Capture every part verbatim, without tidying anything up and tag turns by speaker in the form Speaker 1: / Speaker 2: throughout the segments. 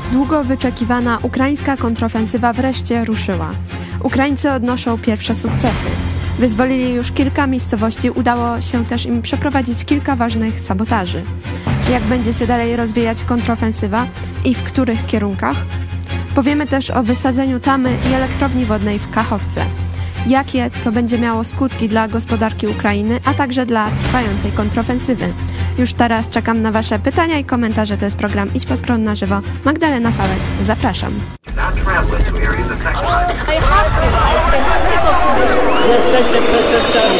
Speaker 1: Długo wyczekiwana ukraińska kontrofensywa wreszcie ruszyła. Ukraińcy odnoszą pierwsze sukcesy. Wyzwolili już kilka miejscowości, udało się też im przeprowadzić kilka ważnych sabotaży. Jak będzie się dalej rozwijać kontrofensywa i w których kierunkach? Powiemy też o wysadzeniu tamy i elektrowni wodnej w Kachowce. Jakie to będzie miało skutki dla gospodarki Ukrainy, a także dla trwającej kontrofensywy. Już teraz czekam na Wasze pytania i komentarze. To jest program Idź Pod Prąd na żywo. Magdalena Fałek, zapraszam.
Speaker 2: Jesteście przestępcami.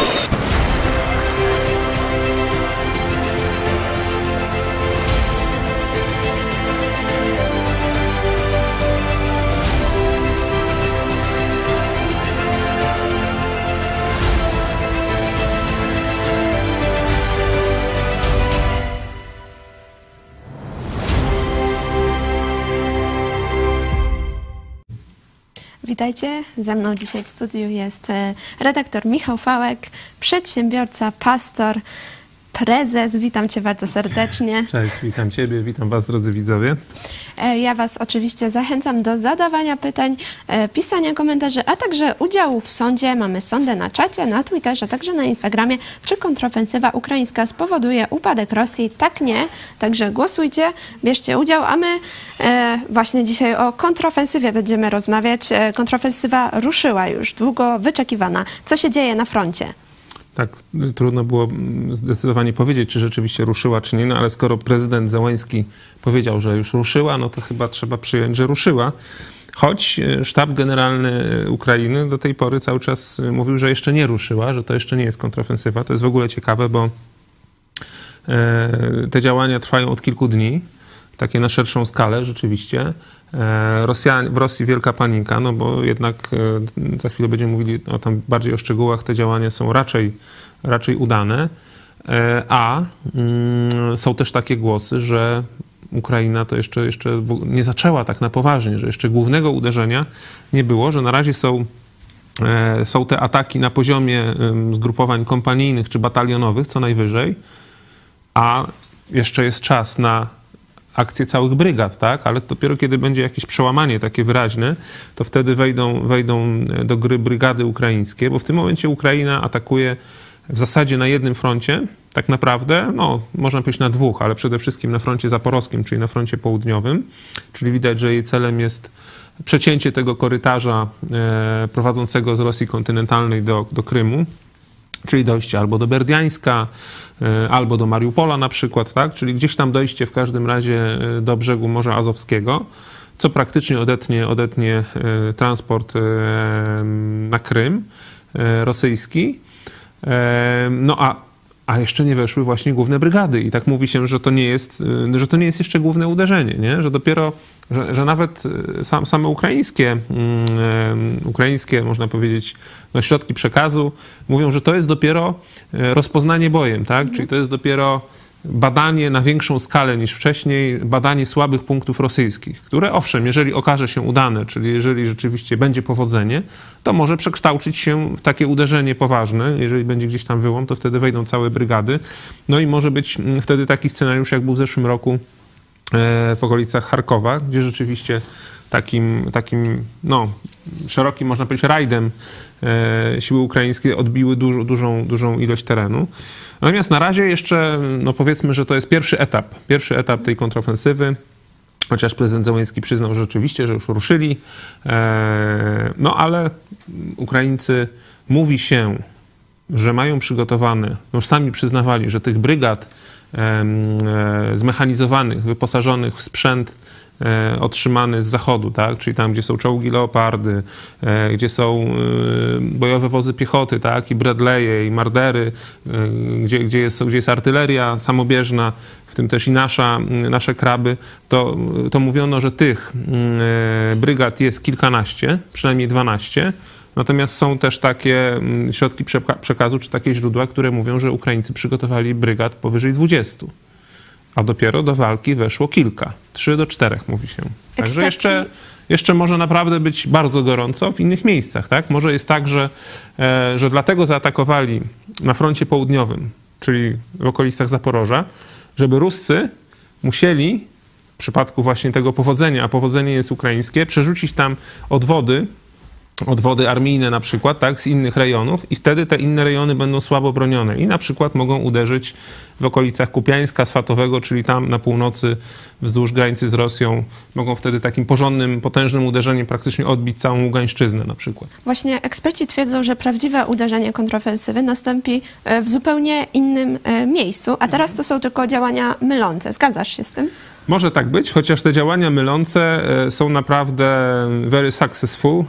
Speaker 1: Witajcie, ze mną dzisiaj w studiu jest redaktor Michał Fałek, przedsiębiorca, pastor, prezes. Witam Cię bardzo serdecznie.
Speaker 3: Cześć, witam Ciebie, witam Was, drodzy widzowie.
Speaker 1: Ja Was oczywiście zachęcam do zadawania pytań, pisania komentarzy, a także udziału w sądzie. Mamy sądę na czacie, na Twitterze, a także na Instagramie. Czy kontrofensywa ukraińska spowoduje upadek Rosji? Tak, nie. Także głosujcie, bierzcie udział, a my e, właśnie dzisiaj o kontrofensywie będziemy rozmawiać. Kontrofensywa ruszyła już, długo wyczekiwana. Co się dzieje na froncie?
Speaker 3: Tak, trudno było zdecydowanie powiedzieć, czy rzeczywiście ruszyła, czy nie, no ale skoro prezydent Zełenski powiedział, że już ruszyła, no to chyba trzeba przyjąć, że ruszyła. Choć sztab generalny Ukrainy do tej pory cały czas mówił, że jeszcze nie ruszyła, że to jeszcze nie jest kontrofensywa. To jest w ogóle ciekawe, bo te działania trwają od kilku dni, takie na szerszą skalę rzeczywiście. Rosjanie, w Rosji wielka panika, no bo jednak za chwilę będziemy mówili o tam bardziej o szczegółach, te działania są raczej, raczej udane, a mm, są też takie głosy, że Ukraina to jeszcze, jeszcze nie zaczęła tak na poważnie, że jeszcze głównego uderzenia nie było, że na razie są, są te ataki na poziomie zgrupowań kompanijnych czy batalionowych co najwyżej, a jeszcze jest czas na akcje całych brygad, tak? Ale dopiero kiedy będzie jakieś przełamanie takie wyraźne, to wtedy wejdą, wejdą do gry brygady ukraińskie, bo w tym momencie Ukraina atakuje w zasadzie na jednym froncie, tak naprawdę, no można powiedzieć na dwóch, ale przede wszystkim na froncie zaporowskim, czyli na froncie południowym, czyli widać, że jej celem jest przecięcie tego korytarza e, prowadzącego z Rosji kontynentalnej do, do Krymu, czyli dojście albo do Berdiańska, albo do Mariupola na przykład, tak? Czyli gdzieś tam dojście w każdym razie do brzegu Morza Azowskiego, co praktycznie odetnie, odetnie transport na Krym rosyjski. No a A jeszcze nie weszły właśnie główne brygady i tak mówi się, że to nie jest, że to nie jest jeszcze główne uderzenie, nie? Że dopiero, że, że nawet sam, same ukraińskie, um, ukraińskie, można powiedzieć, no, środki przekazu mówią, że to jest dopiero rozpoznanie bojem, tak? Mhm. Czyli to jest dopiero badanie na większą skalę niż wcześniej, badanie słabych punktów rosyjskich, które owszem, jeżeli okaże się udane, czyli jeżeli rzeczywiście będzie powodzenie, to może przekształcić się w takie uderzenie poważne. Jeżeli będzie gdzieś tam wyłom, to wtedy wejdą całe brygady. No i może być wtedy taki scenariusz, jak był w zeszłym roku w okolicach Charkowa, gdzie rzeczywiście takim, takim no, szerokim, można powiedzieć, rajdem e, siły ukraińskie odbiły dużo, dużą, dużą ilość terenu. Natomiast na razie jeszcze, no powiedzmy, że to jest pierwszy etap, pierwszy etap tej kontrofensywy, chociaż prezydent Zełenski przyznał, że rzeczywiście, że już ruszyli, e, no ale Ukraińcy, mówi się, że mają przygotowane, no już sami przyznawali, że tych brygad e, e, zmechanizowanych, wyposażonych w sprzęt otrzymany z zachodu, tak? Czyli tam, gdzie są czołgi Leopardy, e, gdzie są e, bojowe wozy piechoty, tak? I Bradley'e, i Mardery, e, gdzie, gdzie, jest, gdzie jest artyleria samobieżna, w tym też i nasza, nasze kraby, to, to mówiono, że tych e, brygad jest kilkanaście, przynajmniej dwanaście. Natomiast są też takie środki przekazu, czy takie źródła, które mówią, że Ukraińcy przygotowali brygad powyżej dwudziestu. A dopiero do walki weszło kilka. Trzy do czterech, mówi się. Także jeszcze, jeszcze może naprawdę być bardzo gorąco w innych miejscach, tak? Może jest tak, że, e, że dlatego zaatakowali na froncie południowym, czyli w okolicach Zaporoża, żeby Ruscy musieli przypadku właśnie tego powodzenia, a powodzenie jest ukraińskie, przerzucić tam odwody, odwody armijne na przykład, tak, z innych rejonów i wtedy te inne rejony będą słabo bronione i na przykład mogą uderzyć w okolicach Kupiańska, Swatowego, czyli tam na północy wzdłuż granicy z Rosją, mogą wtedy takim porządnym, potężnym uderzeniem praktycznie odbić całą Ługańszczyznę na przykład.
Speaker 1: Właśnie eksperci twierdzą, że prawdziwe uderzenie kontrofensywy nastąpi w zupełnie innym miejscu, a teraz to są tylko działania mylące. Zgadzasz się z tym?
Speaker 3: Może tak być, chociaż te działania mylące są naprawdę very successful.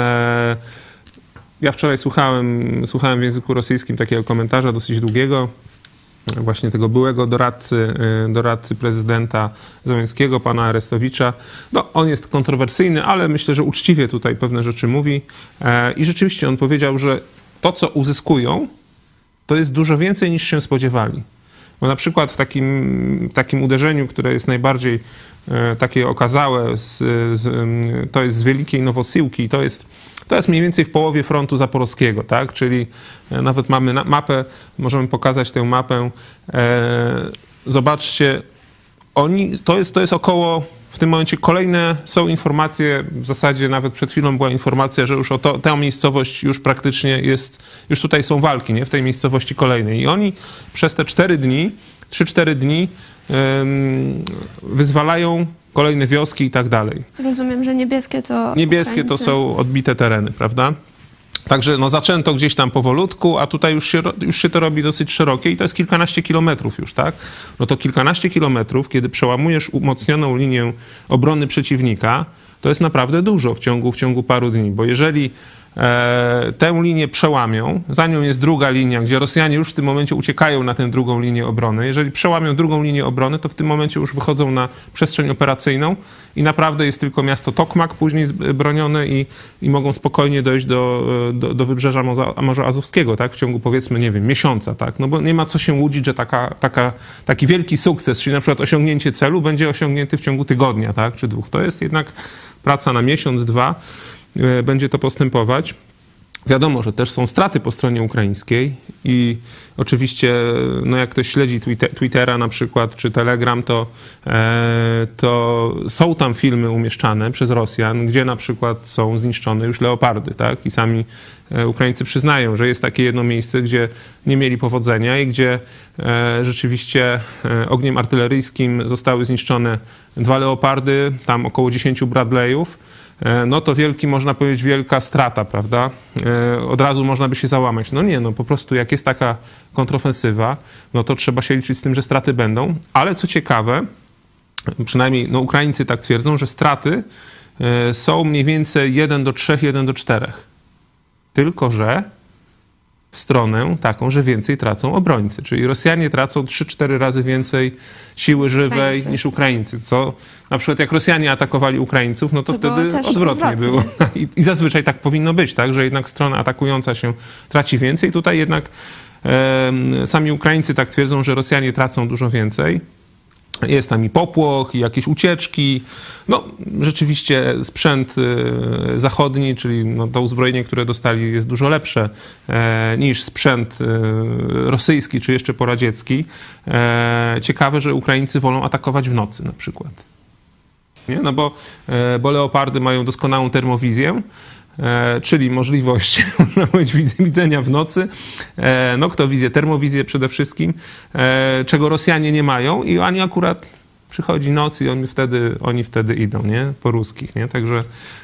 Speaker 3: Ja wczoraj słuchałem, słuchałem w języku rosyjskim takiego komentarza dosyć długiego, właśnie tego byłego doradcy, doradcy prezydenta Zełenskiego, pana Arestowicza. No, on jest kontrowersyjny, ale myślę, że uczciwie tutaj pewne rzeczy mówi. I rzeczywiście on powiedział, że to, co uzyskują, to jest dużo więcej niż się spodziewali. Bo na przykład w takim, takim uderzeniu, które jest najbardziej e, takie okazałe, z, z, to jest z Wielkiej Nowosyłki, to jest, to jest mniej więcej w połowie frontu zaporowskiego, tak? Czyli e, nawet mamy na, mapę, możemy pokazać tę mapę. E, zobaczcie, oni, to jest, to jest około, w tym momencie kolejne są informacje, w zasadzie nawet przed chwilą była informacja, że już o to, tę miejscowość już praktycznie jest, już tutaj są walki, nie? W tej miejscowości kolejnej. I oni przez te cztery dni, trzy cztery dni ym, wyzwalają kolejne wioski i tak dalej.
Speaker 1: Rozumiem, że niebieskie to
Speaker 3: Niebieskie
Speaker 1: Ukraińcy.
Speaker 3: to są odbite tereny, prawda? Także no, zaczęto gdzieś tam powolutku, a tutaj już się, już się to robi dosyć szerokie i to jest kilkanaście kilometrów już, tak? No to kilkanaście kilometrów, kiedy przełamujesz umocnioną linię obrony przeciwnika, to jest naprawdę dużo w ciągu, w ciągu paru dni, bo jeżeli e, tę linię przełamią, za nią jest druga linia, gdzie Rosjanie już w tym momencie uciekają na tę drugą linię obrony. Jeżeli przełamią drugą linię obrony, to w tym momencie już wychodzą na przestrzeń operacyjną i naprawdę jest tylko miasto Tokmak później bronione i, i mogą spokojnie dojść do, do, do wybrzeża Morza, Morza Azowskiego, tak? W ciągu powiedzmy, nie wiem, miesiąca, tak? No bo nie ma co się łudzić, że taka, taka, taki wielki sukces, czyli na przykład osiągnięcie celu będzie osiągnięty w ciągu tygodnia, tak? Czy dwóch. To jest jednak praca na miesiąc, dwa, będzie to postępować. Wiadomo, że też są straty po stronie ukraińskiej i oczywiście, no jak ktoś śledzi Twittera na przykład, czy Telegram, to, e, to są tam filmy umieszczane przez Rosjan, gdzie na przykład są zniszczone już leopardy, tak? I sami Ukraińcy przyznają, że jest takie jedno miejsce, gdzie nie mieli powodzenia i gdzie e, rzeczywiście e, ogniem artyleryjskim zostały zniszczone dwa leopardy, tam około dziesięciu Bradleyów. No to wielki, można powiedzieć, wielka strata, prawda? Od razu można by się załamać. No nie, no po prostu jak jest taka kontrofensywa, no to trzeba się liczyć z tym, że straty będą. Ale co ciekawe, przynajmniej no Ukraińcy tak twierdzą, że straty są mniej więcej jeden do trzech, jeden do czterech. Tylko że w stronę taką, że więcej tracą obrońcy. Czyli Rosjanie tracą trzy cztery razy więcej siły żywej Ukraińcy. niż Ukraińcy. Co na przykład jak Rosjanie atakowali Ukraińców, no to, to wtedy odwrotnie, odwrotnie było. I, I zazwyczaj tak powinno być, tak, że jednak strona atakująca się traci więcej. Tutaj jednak e, sami Ukraińcy tak twierdzą, że Rosjanie tracą dużo więcej. Jest tam i popłoch, i jakieś ucieczki. No, rzeczywiście sprzęt y, zachodni, czyli no, to uzbrojenie, które dostali, jest dużo lepsze e, niż sprzęt y, rosyjski, czy jeszcze poradziecki. E, ciekawe, że Ukraińcy wolą atakować w nocy na przykład. Nie? No bo, e, bo leopardy mają doskonałą termowizję, E, czyli możliwość, można powiedzieć, widzenia w nocy, e, noktowizję, termowizję przede wszystkim, e, czego Rosjanie nie mają i oni akurat przychodzi noc i oni wtedy, oni wtedy idą, nie? Po ruskich, nie? Także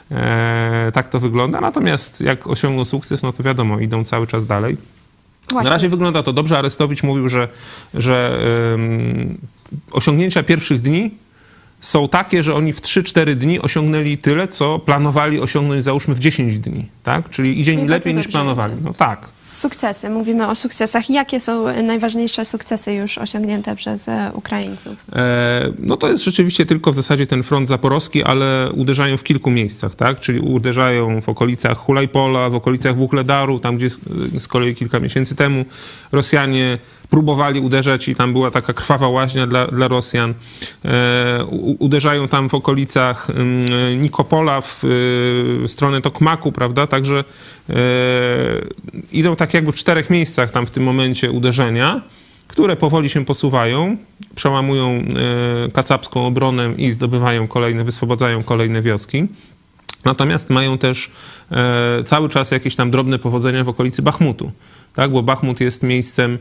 Speaker 3: e, tak to wygląda. Natomiast jak osiągną sukces, no to wiadomo, idą cały czas dalej. Właśnie. Na razie wygląda to dobrze. Arestowicz mówił, że, że um, osiągnięcia pierwszych dni są takie, że oni w trzy cztery dni osiągnęli tyle, co planowali osiągnąć, załóżmy, w dziesięć dni, tak? Czyli idzie im lepiej niż planowali. No tak.
Speaker 1: Sukcesy. Mówimy o sukcesach. Jakie są najważniejsze sukcesy już osiągnięte przez Ukraińców?
Speaker 3: E, no to jest rzeczywiście tylko w zasadzie ten front zaporowski, ale uderzają w kilku miejscach, tak? Czyli uderzają w okolicach Hulajpola, w okolicach Wuhledaru, tam gdzie z, z kolei kilka miesięcy temu Rosjanie próbowali uderzać i tam była taka krwawa łaźnia dla, dla Rosjan. E, u, uderzają tam w okolicach y, Nikopola, w y, stronę Tokmaku, prawda? Także e, idą tak jakby w czterech miejscach tam w tym momencie uderzenia. które powoli się posuwają, przełamują kacapską obronę i zdobywają kolejne, wyswobodzają kolejne wioski. Natomiast mają też e, cały czas jakieś tam drobne powodzenia w okolicy Bachmutu, tak? Bo Bachmut jest miejscem,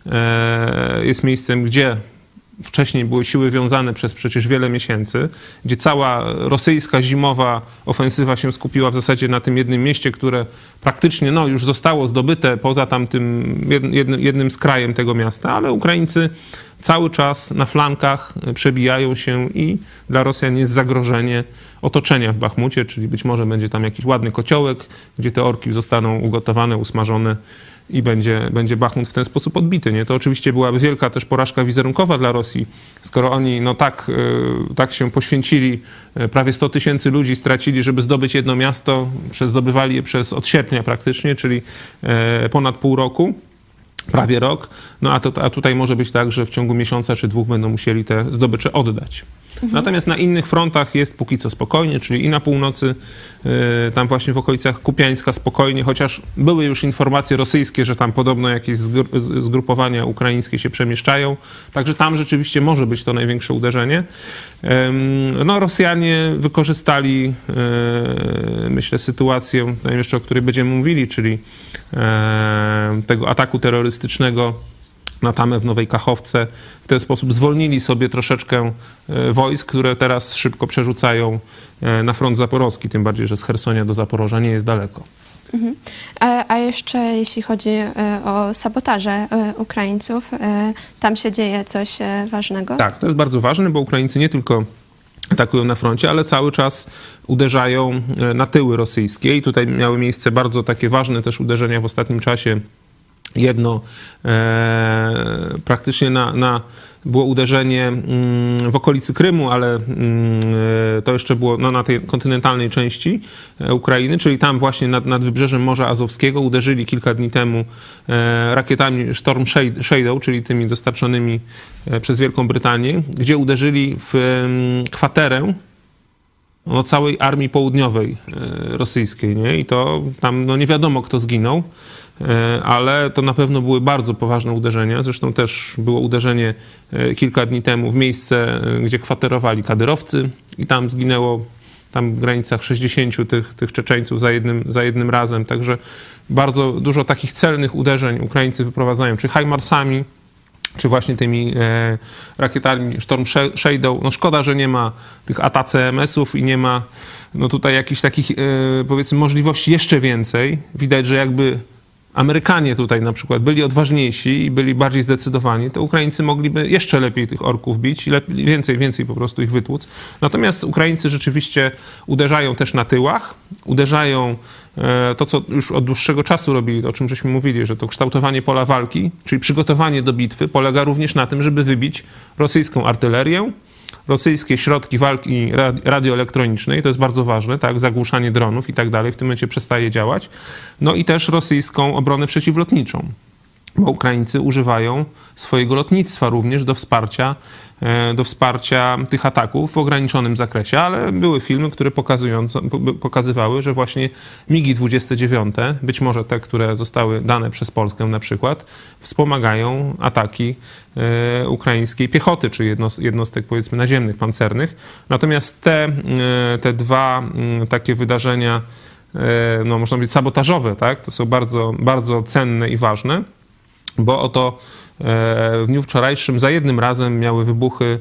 Speaker 3: e, jest miejscem, gdzie wcześniej były siły wiązane przez przecież wiele miesięcy, gdzie cała rosyjska zimowa ofensywa się skupiła w zasadzie na tym jednym mieście, które praktycznie no, już zostało zdobyte poza tam tym jednym, jednym z krajem tego miasta, ale Ukraińcy cały czas na flankach przebijają się i dla Rosjan jest zagrożenie otoczenia w Bachmucie, czyli być może będzie tam jakiś ładny kociołek, gdzie te orki zostaną ugotowane, usmażone i będzie, będzie Bachmut w ten sposób odbity. Nie? To oczywiście byłaby wielka też porażka wizerunkowa dla Rosji, skoro oni no tak, tak się poświęcili, prawie sto tysięcy ludzi stracili, żeby zdobyć jedno miasto, zdobywali je przez od sierpnia praktycznie, czyli ponad pół roku. Prawie rok, no a, to, a tutaj może być tak, że w ciągu miesiąca czy dwóch będą musieli te zdobycze oddać. Mhm. Natomiast na innych frontach jest póki co spokojnie, czyli i na północy, yy, tam właśnie w okolicach Kupiańska spokojnie, chociaż były już informacje rosyjskie, że tam podobno jakieś zgru- zgrupowania ukraińskie się przemieszczają, także tam rzeczywiście może być to największe uderzenie. Yy, no Rosjanie wykorzystali, yy, myślę, sytuację, jeszcze o której będziemy mówili, czyli yy, tego ataku terrorystycznego na tamę w Nowej Kachowce. W ten sposób zwolnili sobie troszeczkę wojsk, które teraz szybko przerzucają na front zaporowski, tym bardziej, że z Chersonia do Zaporoża nie jest daleko.
Speaker 1: Mhm. A, a jeszcze jeśli chodzi o sabotaże Ukraińców, tam się dzieje coś ważnego?
Speaker 3: Tak, to jest bardzo ważne, bo Ukraińcy nie tylko atakują na froncie, ale cały czas uderzają na tyły rosyjskie i tutaj miały miejsce bardzo takie ważne też uderzenia w ostatnim czasie. Jedno e, praktycznie na, na, było uderzenie mm, w okolicy Krymu, ale mm, to jeszcze było no, na tej kontynentalnej części Ukrainy, czyli tam właśnie nad, nad wybrzeżem Morza Azowskiego uderzyli kilka dni temu e, rakietami Storm Shadow, czyli tymi dostarczonymi e, przez Wielką Brytanię, gdzie uderzyli w e, kwaterę no, całej armii południowej e, rosyjskiej, nie? I to tam no, nie wiadomo, kto zginął, e, ale to na pewno były bardzo poważne uderzenia. Zresztą też było uderzenie e, kilka dni temu w miejsce, e, gdzie kwaterowali kadyrowcy i tam zginęło tam w granicach sześćdziesięciu tych, tych Czeczeńców za jednym, za jednym razem. Także bardzo dużo takich celnych uderzeń Ukraińcy wyprowadzają, czy HIMARS-ami, czy właśnie tymi e, rakietami Storm Shadow. No szkoda, że nie ma tych A T A C M S-ów i nie ma no tutaj jakichś takich e, powiedzmy możliwości jeszcze więcej. Widać, że jakby Amerykanie tutaj na przykład byli odważniejsi i byli bardziej zdecydowani, to Ukraińcy mogliby jeszcze lepiej tych orków bić i lepiej, więcej, więcej po prostu ich wytłuc. Natomiast Ukraińcy rzeczywiście uderzają też na tyłach, uderzają e, to, co już od dłuższego czasu robili, o czym żeśmy mówili, że to kształtowanie pola walki, czyli przygotowanie do bitwy, polega również na tym, żeby wybić rosyjską artylerię, rosyjskie środki walki radioelektronicznej, to jest bardzo ważne, tak, zagłuszanie dronów i tak dalej, w tym momencie przestaje działać. No i też rosyjską obronę przeciwlotniczą, bo Ukraińcy używają swojego lotnictwa również do wsparcia, do wsparcia tych ataków w ograniczonym zakresie, ale były filmy, które pokazywały, że właśnie migi dwadzieścia dziewięć, być może te, które zostały dane przez Polskę na przykład, wspomagają ataki e, ukraińskiej piechoty, czy jednostek powiedzmy naziemnych, pancernych. Natomiast te, e, te dwa e, takie wydarzenia, e, no można powiedzieć sabotażowe, tak, to są bardzo, bardzo cenne i ważne, bo oto w dniu wczorajszym za jednym razem miały wybuchy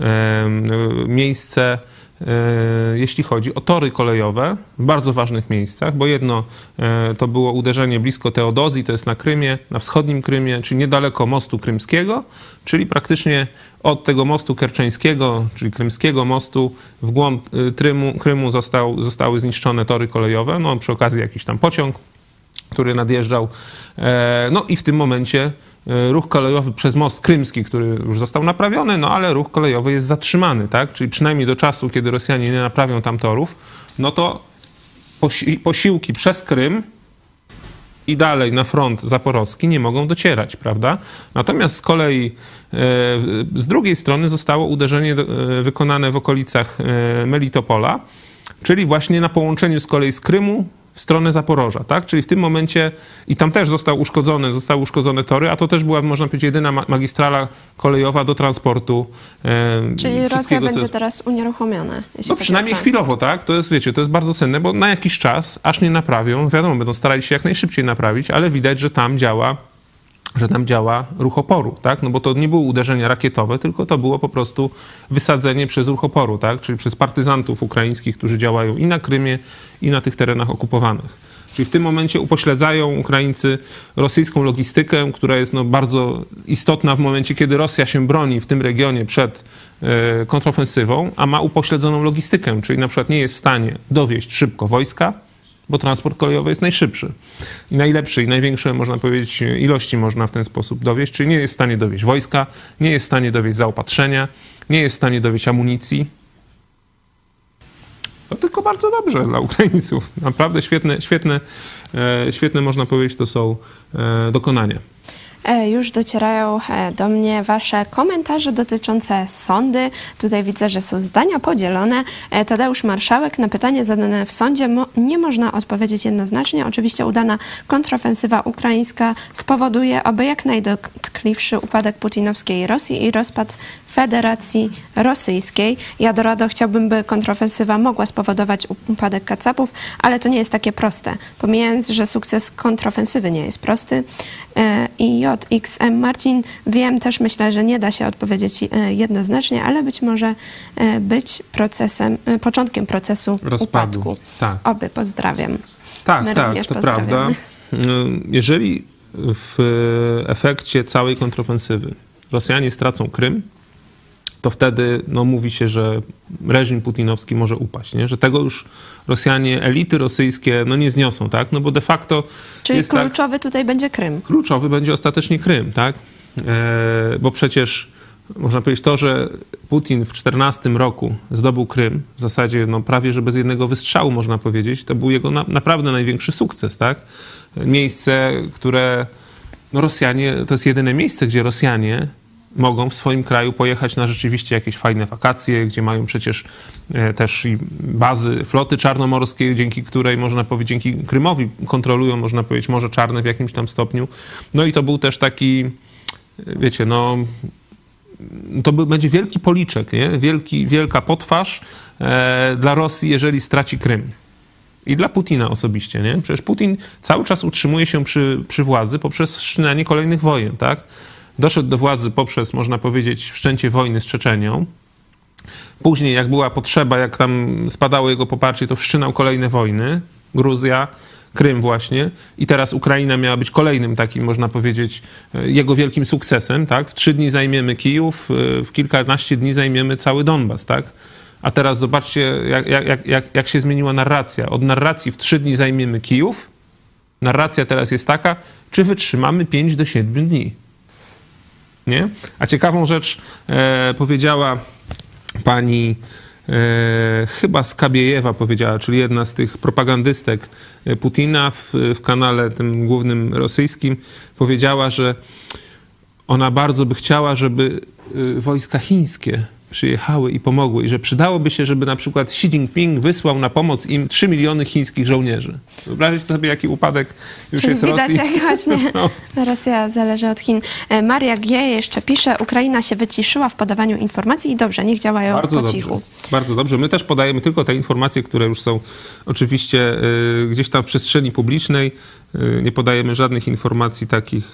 Speaker 3: miejsce, jeśli chodzi o tory kolejowe w bardzo ważnych miejscach, bo jedno to było uderzenie blisko Teodozji, to jest na Krymie, na wschodnim Krymie, czyli niedaleko mostu krymskiego, czyli praktycznie od tego mostu kerczeńskiego, czyli krymskiego mostu w głąb Krymu, Krymu został, zostały zniszczone tory kolejowe, no przy okazji jakiś tam pociąg, który nadjeżdżał. No i w tym momencie ruch kolejowy przez most krymski, który już został naprawiony, no ale ruch kolejowy jest zatrzymany, tak? Czyli przynajmniej do czasu, kiedy Rosjanie nie naprawią tam torów, no to posi- posiłki przez Krym i dalej na front zaporowski nie mogą docierać, prawda? Natomiast z kolei e, z drugiej strony zostało uderzenie do, e, wykonane w okolicach e, Melitopola, czyli właśnie na połączeniu z kolei z Krymu w stronę Zaporoża, tak? Czyli w tym momencie i tam też został uszkodzony, zostały uszkodzone tory, a to też była, można powiedzieć, jedyna magistrala kolejowa do transportu. E,
Speaker 1: Czyli Rosja będzie
Speaker 3: jest...
Speaker 1: teraz unieruchomiona.
Speaker 3: No przynajmniej chwilowo, tak? To jest, wiecie, to jest bardzo cenne, bo na jakiś czas, aż nie naprawią, wiadomo, będą starali się jak najszybciej naprawić, ale widać, że tam działa że tam działa ruch oporu, tak? No bo to nie były uderzenia rakietowe, tylko to było po prostu wysadzenie przez ruch oporu, tak? Czyli przez partyzantów ukraińskich, którzy działają i na Krymie, i na tych terenach okupowanych. Czyli w tym momencie upośledzają Ukraińcy rosyjską logistykę, która jest no bardzo istotna w momencie, kiedy Rosja się broni w tym regionie przed e, kontrofensywą, a ma upośledzoną logistykę, czyli na przykład nie jest w stanie dowieźć szybko wojska, bo transport kolejowy jest najszybszy i najlepszy i największe, można powiedzieć, ilości można w ten sposób dowieźć, czyli nie jest w stanie dowieźć wojska, nie jest w stanie dowieźć zaopatrzenia, nie jest w stanie dowieźć amunicji. To tylko bardzo dobrze dla Ukraińców. Naprawdę świetne, świetne, e, świetne można powiedzieć, to są e, dokonania.
Speaker 1: Już docierają do mnie wasze komentarze dotyczące sądy. Tutaj widzę, że są zdania podzielone. Tadeusz Marszałek, na pytanie zadane w sądzie mo- nie można odpowiedzieć jednoznacznie. Oczywiście udana kontrofensywa ukraińska spowoduje oby jak najdotkliwszy upadek putinowskiej Rosji i rozpad Federacji Rosyjskiej. Ja dorado chciałbym, by kontrofensywa mogła spowodować upadek kacapów, ale to nie jest takie proste. Pomijając, że sukces kontrofensywy nie jest prosty. I J X M Marcin, wiem, też myślę, że nie da się odpowiedzieć jednoznacznie, ale być może być procesem, początkiem procesu
Speaker 3: rozpadu.
Speaker 1: Upadku.
Speaker 3: Tak.
Speaker 1: Oby, pozdrawiam.
Speaker 3: Tak,
Speaker 1: My
Speaker 3: tak, to prawda. Jeżeli w efekcie całej kontrofensywy Rosjanie stracą Krym, to wtedy no, mówi się, że reżim putinowski może upaść, nie? Że tego już Rosjanie, elity rosyjskie no, nie zniosą, tak? No bo de facto
Speaker 1: Czyli
Speaker 3: jest
Speaker 1: kluczowy
Speaker 3: tak,
Speaker 1: tutaj będzie Krym.
Speaker 3: Kluczowy będzie ostatecznie Krym, tak? E, bo przecież można powiedzieć to, że Putin w czternastym roku zdobył Krym, w zasadzie no, prawie że bez jednego wystrzału można powiedzieć, to był jego na, naprawdę największy sukces, tak? Miejsce, które no, Rosjanie, to jest jedyne miejsce, gdzie Rosjanie mogą w swoim kraju pojechać na rzeczywiście jakieś fajne wakacje, gdzie mają przecież e, też i bazy floty czarnomorskiej, dzięki której można powiedzieć, dzięki Krymowi kontrolują, można powiedzieć, Morze Czarne w jakimś tam stopniu. No i to był też taki, wiecie, no to będzie wielki policzek, nie? Wielki, wielka potwarz e, dla Rosji, jeżeli straci Krym. I dla Putina osobiście, nie? Przecież Putin cały czas utrzymuje się przy, przy władzy poprzez wszczynanie kolejnych wojen, tak? Doszedł do władzy poprzez, można powiedzieć, wszczęcie wojny z Czeczenią. Później, jak była potrzeba, jak tam spadało jego poparcie, to wszczynał kolejne wojny. Gruzja, Krym właśnie. I teraz Ukraina miała być kolejnym takim, można powiedzieć, jego wielkim sukcesem, tak? W trzy dni zajmiemy Kijów, w kilkanaście dni zajmiemy cały Donbas, tak? A teraz zobaczcie, jak, jak, jak, jak się zmieniła narracja. Od narracji w trzy dni zajmiemy Kijów, narracja teraz jest taka, czy wytrzymamy pięć do siedmiu dni. Nie? A ciekawą rzecz e, powiedziała pani e, chyba Skabiejewa powiedziała, czyli jedna z tych propagandystek Putina w, w kanale tym głównym rosyjskim, powiedziała, że ona bardzo by chciała, żeby y, wojska chińskie przyjechały i pomogły i że przydałoby się, żeby na przykład Xi Jinping wysłał na pomoc im trzy miliony chińskich żołnierzy. Wyobraźcie sobie, jaki upadek już
Speaker 1: Czyli
Speaker 3: jest
Speaker 1: widać,
Speaker 3: Rosji.
Speaker 1: jak właśnie
Speaker 3: no.
Speaker 1: Rosja zależy od Chin. Maria G. jeszcze pisze, Ukraina się wyciszyła w podawaniu informacji i dobrze, niech działają
Speaker 3: Bardzo
Speaker 1: po cichu.
Speaker 3: dobrze. Bardzo dobrze. My też podajemy tylko te informacje, które już są oczywiście y, gdzieś tam w przestrzeni publicznej. Y, nie podajemy żadnych informacji takich,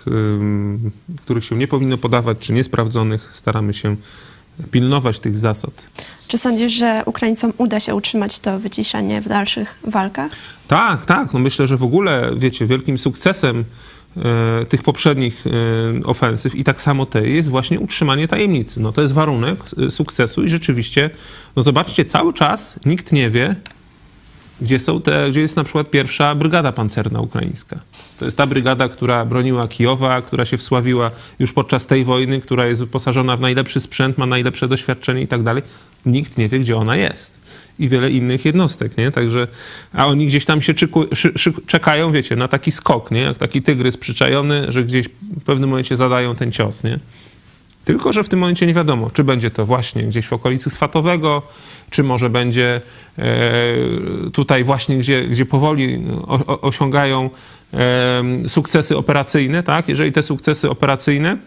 Speaker 3: y, których się nie powinno podawać, czy niesprawdzonych. Staramy się pilnować tych zasad.
Speaker 1: Czy sądzisz, że Ukraińcom uda się utrzymać to wyciszenie w dalszych walkach?
Speaker 3: Tak, tak. No myślę, że w ogóle, wiecie, wielkim sukcesem e, tych poprzednich e, ofensyw i tak samo tej jest właśnie utrzymanie tajemnicy. No to jest warunek e, sukcesu i rzeczywiście, no zobaczcie, cały czas nikt nie wie, gdzie są te, gdzie jest na przykład pierwsza brygada pancerna ukraińska. To jest ta brygada, która broniła Kijowa, która się wsławiła już podczas tej wojny, która jest wyposażona w najlepszy sprzęt, ma najlepsze doświadczenie i tak dalej. Nikt nie wie, gdzie ona jest. I wiele innych jednostek, nie? Także, a oni gdzieś tam się czyku, szy, szy, czekają, wiecie, na taki skok, nie? Jak taki tygrys przyczajony, że gdzieś w pewnym momencie zadają ten cios, nie? Tylko że w tym momencie nie wiadomo, czy będzie to właśnie gdzieś w okolicy Swatowego, czy może będzie e, tutaj właśnie, gdzie, gdzie powoli o, o, osiągają e, sukcesy operacyjne, tak? Jeżeli te sukcesy operacyjne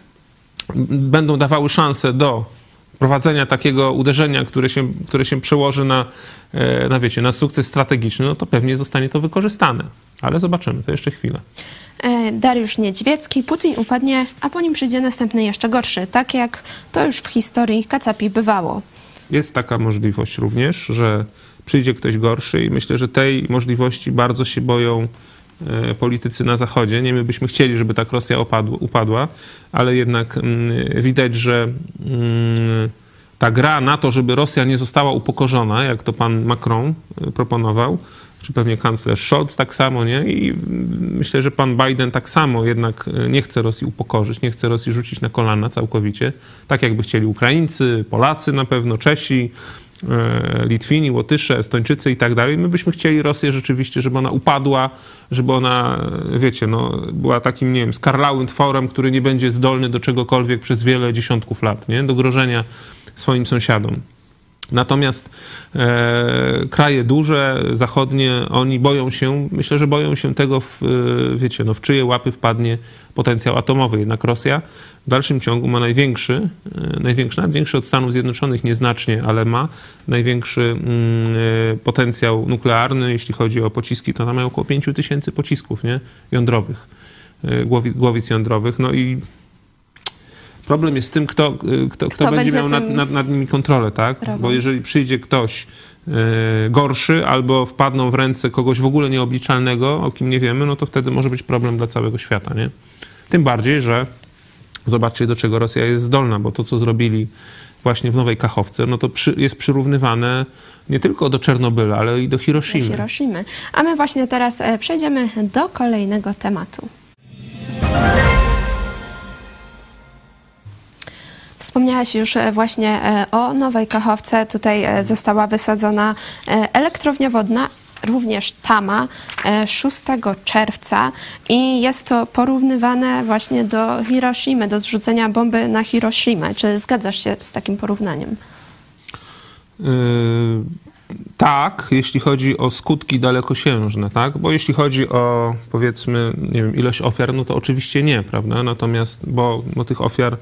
Speaker 3: będą dawały szansę do prowadzenia takiego uderzenia, które się, które się przełoży na, na, wiecie, na sukces strategiczny, no to pewnie zostanie to wykorzystane. Ale zobaczymy, to jeszcze chwilę.
Speaker 1: Dariusz Niedźwiecki, Putin upadnie, a po nim przyjdzie następny jeszcze gorszy, tak jak to już w historii kacapi bywało. Jest
Speaker 3: taka możliwość również, że przyjdzie ktoś gorszy i myślę, że tej możliwości bardzo się boją politycy na Zachodzie. Nie my byśmy chcieli, żeby tak Rosja opadła, upadła, ale jednak mm, widać, że mm, ta gra na to, żeby Rosja nie została upokorzona, jak to pan Macron proponował, czy pewnie kanclerz Scholz tak samo, nie? I myślę, że pan Biden tak samo jednak nie chce Rosji upokorzyć, nie chce Rosji rzucić na kolana całkowicie, tak jakby chcieli Ukraińcy, Polacy na pewno, Czesi, Litwini, Łotysze, Estończycy i tak dalej. My byśmy chcieli Rosję rzeczywiście, żeby ona upadła, żeby ona, wiecie, no, była takim, nie wiem, skarlałym tworem, który nie będzie zdolny do czegokolwiek przez wiele dziesiątków lat, nie? Do grożenia swoim sąsiadom. Natomiast e, kraje duże, zachodnie, oni boją się, myślę, że boją się tego, w, wiecie, no, w czyje łapy wpadnie potencjał atomowy. Jednak Rosja w dalszym ciągu ma największy, e, największy, nawet większy od Stanów Zjednoczonych nieznacznie, ale ma największy mm, potencjał nuklearny. Jeśli chodzi o pociski, to tam mają około pięć tysięcy pocisków, nie? Jądrowych, e, głowic, głowic jądrowych. No i problem jest z tym, kto, kto, kto, kto będzie, będzie miał nad, nad, nad nimi kontrolę, tak? Sprawą. Bo jeżeli przyjdzie ktoś e, gorszy albo wpadną w ręce kogoś w ogóle nieobliczalnego, o kim nie wiemy, no to wtedy może być problem dla całego świata, nie? Tym bardziej, że zobaczcie, do czego Rosja jest zdolna, bo to, co zrobili właśnie w Nowej Kachowce, no to przy, jest przyrównywane nie tylko do Czernobyla, ale i do Hiroshimy.
Speaker 1: Do Hiroshimy. A my właśnie teraz przejdziemy do kolejnego tematu. Wspomniałaś już właśnie o Nowej Kachowce. Tutaj została wysadzona elektrownia wodna, również Tama, szóstego czerwca i jest to porównywane właśnie do Hiroshimy, do zrzucenia bomby na Hiroshimę. Czy zgadzasz się z takim porównaniem?
Speaker 3: Yy, tak, jeśli chodzi o skutki dalekosiężne, tak? Bo jeśli chodzi o, powiedzmy, nie wiem, ilość ofiar, no to oczywiście nie, prawda? Natomiast, bo, bo tych ofiar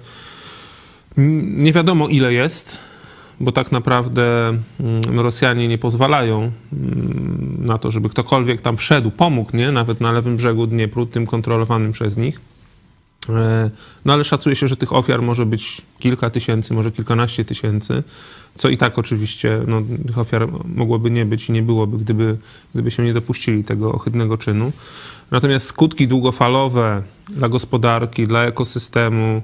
Speaker 3: nie wiadomo ile jest, bo tak naprawdę Rosjanie nie pozwalają na to, żeby ktokolwiek tam wszedł, pomógł, nie? Nawet na lewym brzegu Dniepru, tym kontrolowanym przez nich. No ale szacuje się, że tych ofiar może być kilka tysięcy, może kilkanaście tysięcy, co i tak oczywiście no, tych ofiar mogłoby nie być i nie byłoby, gdyby, gdyby się nie dopuścili tego ohydnego czynu. Natomiast skutki długofalowe dla gospodarki, dla ekosystemu,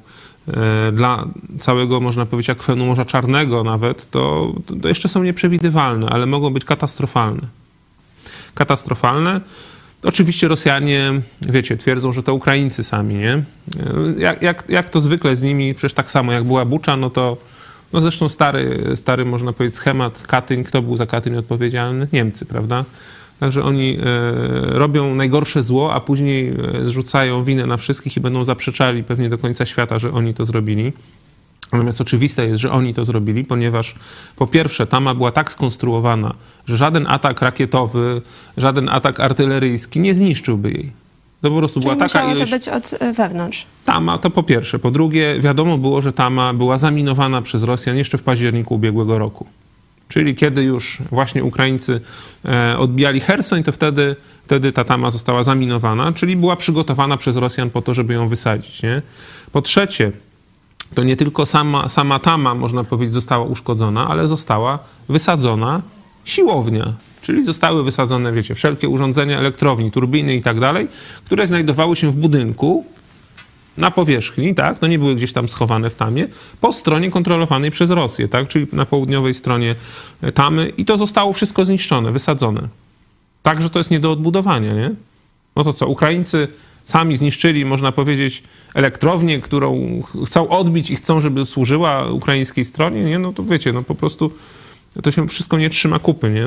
Speaker 3: dla całego, można powiedzieć, akwenu Morza Czarnego nawet, to, to jeszcze są nieprzewidywalne, ale mogą być katastrofalne. Katastrofalne. Oczywiście Rosjanie, wiecie, twierdzą, że to Ukraińcy sami, nie? Jak, jak, jak to zwykle z nimi, przecież tak samo jak była Bucza, no to no zresztą stary, stary, można powiedzieć, schemat Katyń. Kto był za Katyń odpowiedzialny? Niemcy, prawda? Także oni e, robią najgorsze zło, a później e, zrzucają winę na wszystkich i będą zaprzeczali pewnie do końca świata, że oni to zrobili. Natomiast oczywiste jest, że oni to zrobili, ponieważ po pierwsze Tama była tak skonstruowana, że żaden atak rakietowy, żaden atak artyleryjski nie zniszczyłby jej. To po prostu
Speaker 1: Czyli
Speaker 3: była taka
Speaker 1: musiało
Speaker 3: ilość...
Speaker 1: to być od wewnątrz.
Speaker 3: Tama to po pierwsze. Po drugie wiadomo było, że Tama była zaminowana przez Rosjan jeszcze w październiku ubiegłego roku. Czyli kiedy już właśnie Ukraińcy e, odbijali Cherson, to wtedy, wtedy ta Tama została zaminowana, czyli była przygotowana przez Rosjan po to, żeby ją wysadzić, nie? Po trzecie, to nie tylko sama, sama Tama, można powiedzieć, została uszkodzona, ale została wysadzona siłownia. Czyli zostały wysadzone, wiecie, wszelkie urządzenia elektrowni, turbiny i tak dalej, które znajdowały się w budynku, na powierzchni, tak, no nie były gdzieś tam schowane w Tamie, po stronie kontrolowanej przez Rosję, tak, czyli na południowej stronie Tamy i to zostało wszystko zniszczone, wysadzone. Także to jest nie do odbudowania, nie? No to co, Ukraińcy sami zniszczyli, można powiedzieć, elektrownię, którą chcą odbić i chcą, żeby służyła ukraińskiej stronie, nie? No to wiecie, no po prostu to się wszystko nie trzyma kupy, nie?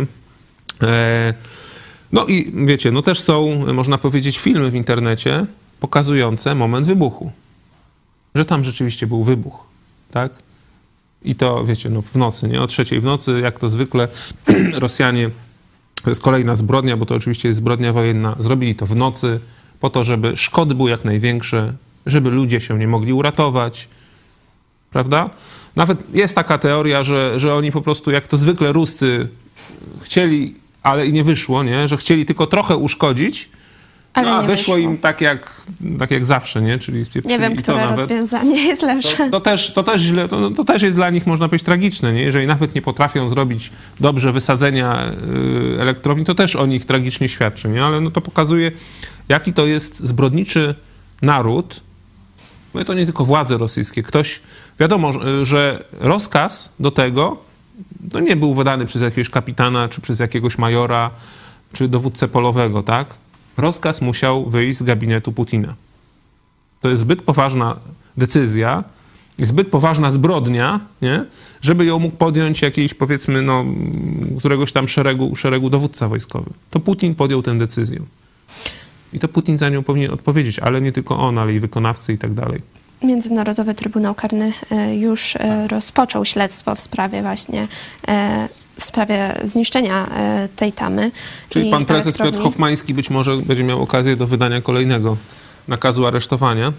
Speaker 3: E, no i wiecie, no też są, można powiedzieć, filmy w internecie, pokazujące moment wybuchu. Że tam rzeczywiście był wybuch. tak? I to, wiecie, no w nocy, nie? O trzeciej w nocy, jak to zwykle, Rosjanie, to jest kolejna zbrodnia, bo to oczywiście jest zbrodnia wojenna, zrobili to w nocy po to, żeby szkody były jak największe, żeby ludzie się nie mogli uratować, prawda? Nawet jest taka teoria, że, że oni po prostu, jak to zwykle Ruscy chcieli, ale i nie wyszło, nie? Że chcieli tylko trochę uszkodzić,
Speaker 1: Ale
Speaker 3: no, a
Speaker 1: nie
Speaker 3: wyszło,
Speaker 1: wyszło
Speaker 3: im tak jak, tak jak zawsze, nie? Czyli spieprzyli.
Speaker 1: Nie wiem,
Speaker 3: I to
Speaker 1: które
Speaker 3: nawet,
Speaker 1: rozwiązanie jest lepsze.
Speaker 3: to, to, też, to, też źle, to, to też jest dla nich, można powiedzieć, tragiczne, nie? Jeżeli nawet nie potrafią zrobić dobrze wysadzenia y, elektrowni, to też o nich tragicznie świadczy, nie? Ale no to pokazuje, jaki to jest zbrodniczy naród. No i to nie tylko władze rosyjskie. Ktoś, wiadomo, że rozkaz do tego to nie był wydany przez jakiegoś kapitana, czy przez jakiegoś majora, czy dowódcę polowego, tak? Rozkaz musiał wyjść z gabinetu Putina. To jest zbyt poważna decyzja, zbyt poważna zbrodnia, nie? Żeby ją mógł podjąć jakiś, powiedzmy, no, któregoś tam szeregu, szeregu dowódca wojskowy. To Putin podjął tę decyzję. I to Putin za nią powinien odpowiedzieć, ale nie tylko on, ale i wykonawcy i tak dalej.
Speaker 1: Międzynarodowy Trybunał Karny już rozpoczął śledztwo w sprawie właśnie w sprawie zniszczenia tej tamy.
Speaker 3: Czyli pan prezes elektrowni. Piotr Hoffmański być może będzie miał okazję do wydania kolejnego nakazu aresztowania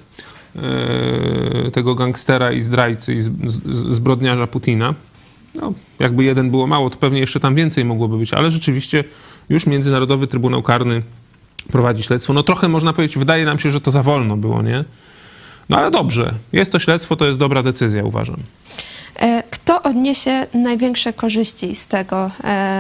Speaker 3: tego gangstera i zdrajcy i zbrodniarza Putina. No, jakby jeden było mało, to pewnie jeszcze tam więcej mogłoby być, ale rzeczywiście już Międzynarodowy Trybunał Karny prowadzi śledztwo. No trochę można powiedzieć, wydaje nam się, że to za wolno było, nie? No ale dobrze, jest to śledztwo, to jest dobra decyzja, uważam.
Speaker 1: Kto odniesie największe korzyści z tego,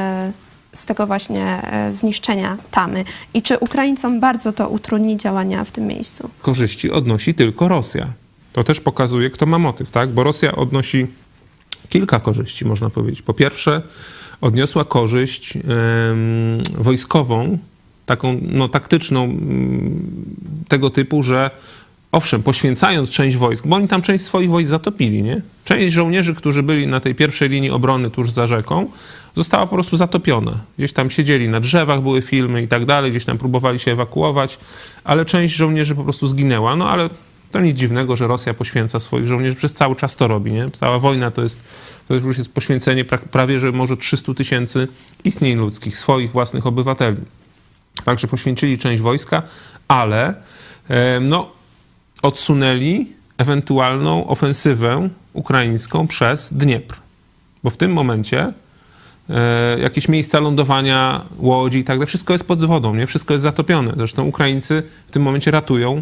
Speaker 1: z tego właśnie zniszczenia tamy? I czy Ukraińcom bardzo to utrudni działania w tym miejscu? Korzyści
Speaker 3: odnosi tylko Rosja. To też pokazuje, kto ma motyw, tak? Bo Rosja odnosi kilka korzyści, można powiedzieć. Po pierwsze, odniosła korzyść em, wojskową, taką no, taktyczną tego typu, że owszem, poświęcając część wojsk, bo oni tam część swoich wojsk zatopili, nie? Część żołnierzy, którzy byli na tej pierwszej linii obrony tuż za rzeką, została po prostu zatopiona. Gdzieś tam siedzieli na drzewach, były filmy i tak dalej, gdzieś tam próbowali się ewakuować, ale część żołnierzy po prostu zginęła. No ale to nic dziwnego, że Rosja poświęca swoich żołnierzy, przez cały czas to robi, nie? Cała wojna to jest, to już jest poświęcenie prawie, że może trzystu tysięcy istnień ludzkich, swoich własnych obywateli. Także poświęcili część wojska, ale no, odsunęli ewentualną ofensywę ukraińską przez Dniepr. Bo w tym momencie e, jakieś miejsca lądowania łodzi i tak dalej, wszystko jest pod wodą, nie? Wszystko jest zatopione. Zresztą Ukraińcy w tym momencie ratują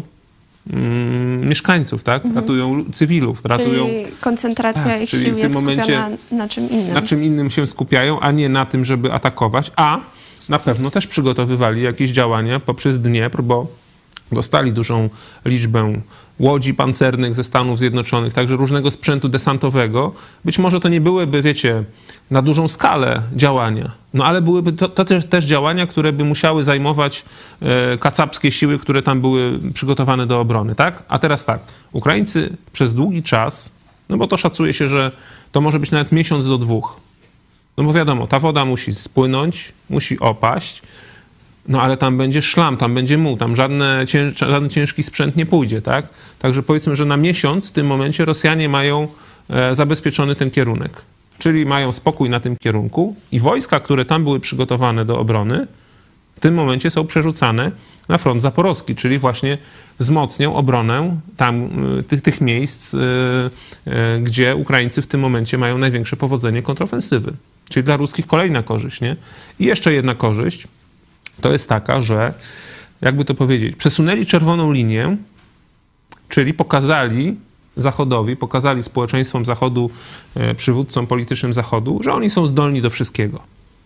Speaker 3: mm, mieszkańców, tak? Mhm. Ratują cywilów. Ratują,
Speaker 1: czyli koncentracja tak, ich czyli sił w tym jest momencie na czym innym.
Speaker 3: Na czym innym się skupiają, a nie na tym, żeby atakować, a na pewno też przygotowywali jakieś działania poprzez Dniepr, bo dostali dużą liczbę łodzi pancernych ze Stanów Zjednoczonych, także różnego sprzętu desantowego. Być może to nie byłyby, wiecie, na dużą skalę działania, no ale byłyby to, to też, też działania, które by musiały zajmować e, kacapskie siły, które tam były przygotowane do obrony, tak? A teraz tak, Ukraińcy przez długi czas, no bo to szacuje się, że to może być nawet miesiąc do dwóch. No bo wiadomo, ta woda musi spłynąć, musi opaść, no ale tam będzie szlam, tam będzie muł, tam żadne, cięż, żaden ciężki sprzęt nie pójdzie, tak? Także powiedzmy, że na miesiąc w tym momencie Rosjanie mają e, zabezpieczony ten kierunek. Czyli mają spokój na tym kierunku i wojska, które tam były przygotowane do obrony, w tym momencie są przerzucane na front zaporowski, czyli właśnie wzmocnią obronę tam tych, tych miejsc, e, e, gdzie Ukraińcy w tym momencie mają największe powodzenie kontrofensywy. Czyli dla ruskich kolejna korzyść, nie? I jeszcze jedna korzyść to jest taka, że, jakby to powiedzieć, przesunęli czerwoną linię, czyli pokazali Zachodowi, pokazali społeczeństwom Zachodu, przywódcom politycznym Zachodu, że oni są zdolni do wszystkiego.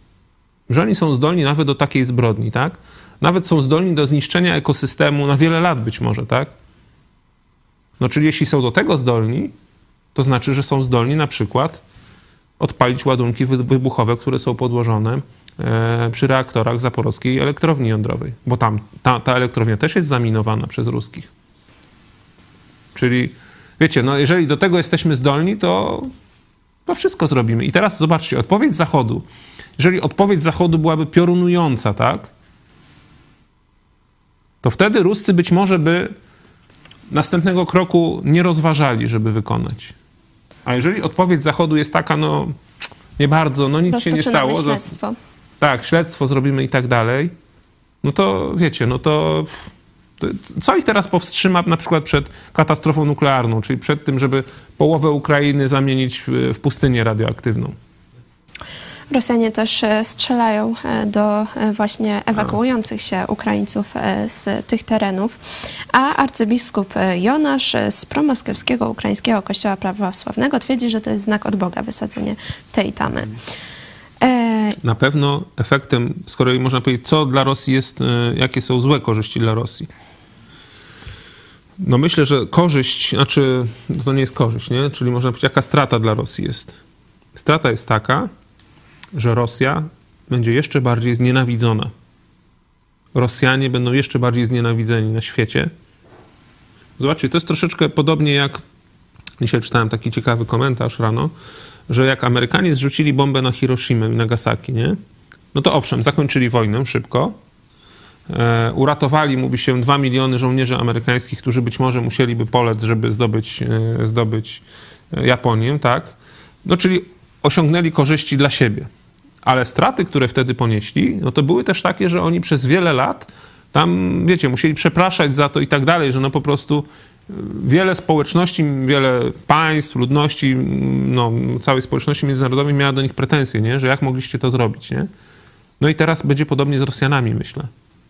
Speaker 3: Że oni są zdolni nawet do takiej zbrodni, tak? Nawet są zdolni do zniszczenia ekosystemu na wiele lat być może, tak? No czyli jeśli są do tego zdolni, to znaczy, że są zdolni na przykład odpalić ładunki wybuchowe, które są podłożone przy reaktorach zaporowskiej elektrowni jądrowej, bo tam ta, ta elektrownia też jest zaminowana przez ruskich. Czyli wiecie, no jeżeli do tego jesteśmy zdolni, to, to wszystko zrobimy. I teraz zobaczcie, odpowiedź Zachodu. Jeżeli odpowiedź Zachodu byłaby piorunująca, tak, to wtedy Ruscy być może by następnego kroku nie rozważali, żeby wykonać. A jeżeli odpowiedź Zachodu jest taka, no nie bardzo, no nic się nie stało.
Speaker 1: Śledztwo.
Speaker 3: Tak, śledztwo zrobimy i tak dalej. No to wiecie, no to, to co ich teraz powstrzyma na przykład przed katastrofą nuklearną, czyli przed tym, żeby połowę Ukrainy zamienić w pustynię radioaktywną?
Speaker 1: Rosjanie też strzelają do właśnie ewakuujących się Ukraińców z tych terenów, a arcybiskup Jonasz z promoskiewskiego ukraińskiego kościoła prawosławnego twierdzi, że to jest znak od Boga, wysadzenie tej tamy.
Speaker 3: Na pewno efektem, z kolei można powiedzieć, co dla Rosji jest, jakie są złe korzyści dla Rosji. No myślę, że korzyść, znaczy to nie jest korzyść, nie? Czyli można powiedzieć, jaka strata dla Rosji jest. Strata jest taka, że Rosja będzie jeszcze bardziej znienawidzona. Rosjanie będą jeszcze bardziej znienawidzeni na świecie. Zobaczcie, to jest troszeczkę podobnie jak, dzisiaj czytałem taki ciekawy komentarz rano, że jak Amerykanie zrzucili bombę na Hiroshimę i Nagasaki, nie? No to owszem, zakończyli wojnę szybko. E, uratowali, mówi się, dwa miliony żołnierzy amerykańskich, którzy być może musieliby polec, żeby zdobyć, e, zdobyć Japonię, tak? No czyli osiągnęli korzyści dla siebie. Ale straty, które wtedy ponieśli, no to były też takie, że oni przez wiele lat tam, wiecie, musieli przepraszać za to i tak dalej, że no po prostu wiele społeczności, wiele państw, ludności, no całej społeczności międzynarodowej miała do nich pretensje, nie? Że jak mogliście to zrobić, nie? No i teraz będzie podobnie z Rosjanami, myślę.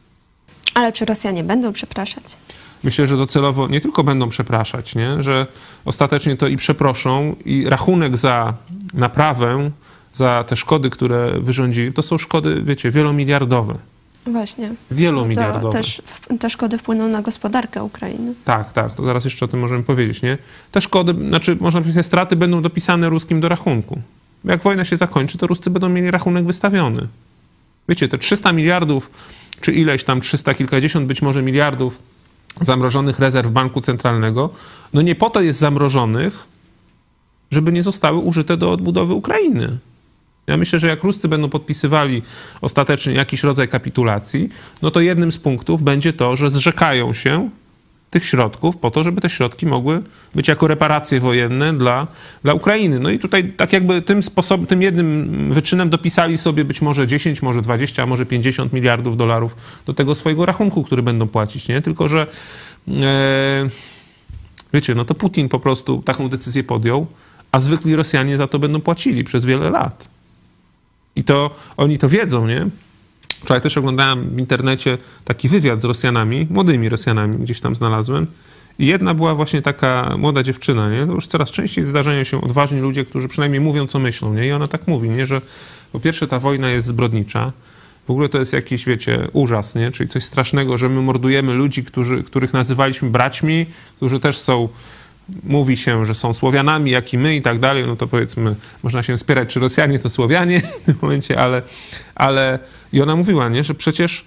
Speaker 1: Ale czy Rosjanie będą przepraszać?
Speaker 3: Myślę, że docelowo nie tylko będą przepraszać, nie? Że ostatecznie to i przeproszą i rachunek za naprawę, za te szkody, które wyrządzili, to są szkody, wiecie, wielomiliardowe.
Speaker 1: Właśnie.
Speaker 3: Wielomiliardowe.
Speaker 1: To też te szkody wpłyną na gospodarkę Ukrainy.
Speaker 3: Tak, tak. To zaraz jeszcze o tym możemy powiedzieć, nie? Te szkody, znaczy można powiedzieć, te straty będą dopisane ruskim do rachunku. Jak wojna się zakończy, to Ruscy będą mieli rachunek wystawiony. Wiecie, te trzysta miliardów, czy ileś tam, trzysta kilkadziesiąt być może miliardów zamrożonych rezerw Banku Centralnego, no nie po to jest zamrożonych, żeby nie zostały użyte do odbudowy Ukrainy. Ja myślę, że jak Ruscy będą podpisywali ostatecznie jakiś rodzaj kapitulacji, no to jednym z punktów będzie to, że zrzekają się tych środków po to, żeby te środki mogły być jako reparacje wojenne dla, dla Ukrainy. No i tutaj tak jakby tym sposobem, tym jednym wyczynem dopisali sobie być może dziesięć, może dwadzieścia, może pięćdziesiąt miliardów dolarów do tego swojego rachunku, który będą płacić, nie? Tylko że e, wiecie, no to Putin po prostu taką decyzję podjął, a zwykli Rosjanie za to będą płacili przez wiele lat. I to oni to wiedzą, nie? Wczoraj też oglądałem w internecie taki wywiad z Rosjanami, młodymi Rosjanami gdzieś tam znalazłem. I jedna była właśnie taka młoda dziewczyna, nie? To już coraz częściej zdarzają się odważni ludzie, którzy przynajmniej mówią, co myślą, nie? I ona tak mówi, nie? Że po pierwsze ta wojna jest zbrodnicza. W ogóle to jest jakiś, wiecie, ужас, nie? Czyli coś strasznego, że my mordujemy ludzi, którzy, których nazywaliśmy braćmi, którzy też są... Mówi się, że są Słowianami, jak i my i tak dalej, no to powiedzmy, można się spierać, czy Rosjanie to Słowianie w tym momencie, ale, ale i ona mówiła, nie, że przecież